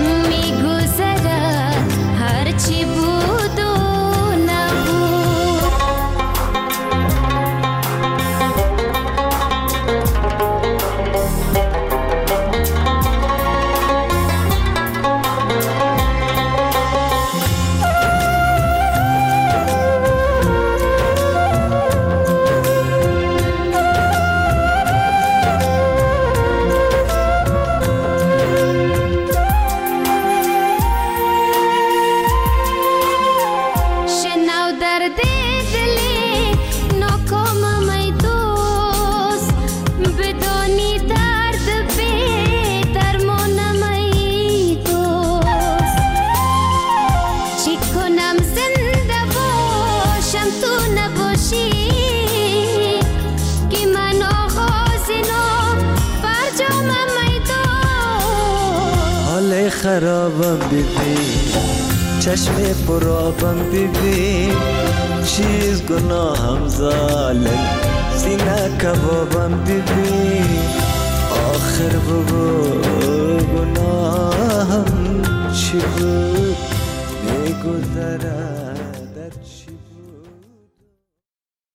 میگذرد هرچی بود و نبود. خرابم ببین، چشم پرابم ببین، چیز گناهم ظالم، سینه کبابم ببین. آخر بگو گناهم چی بود، میگذرد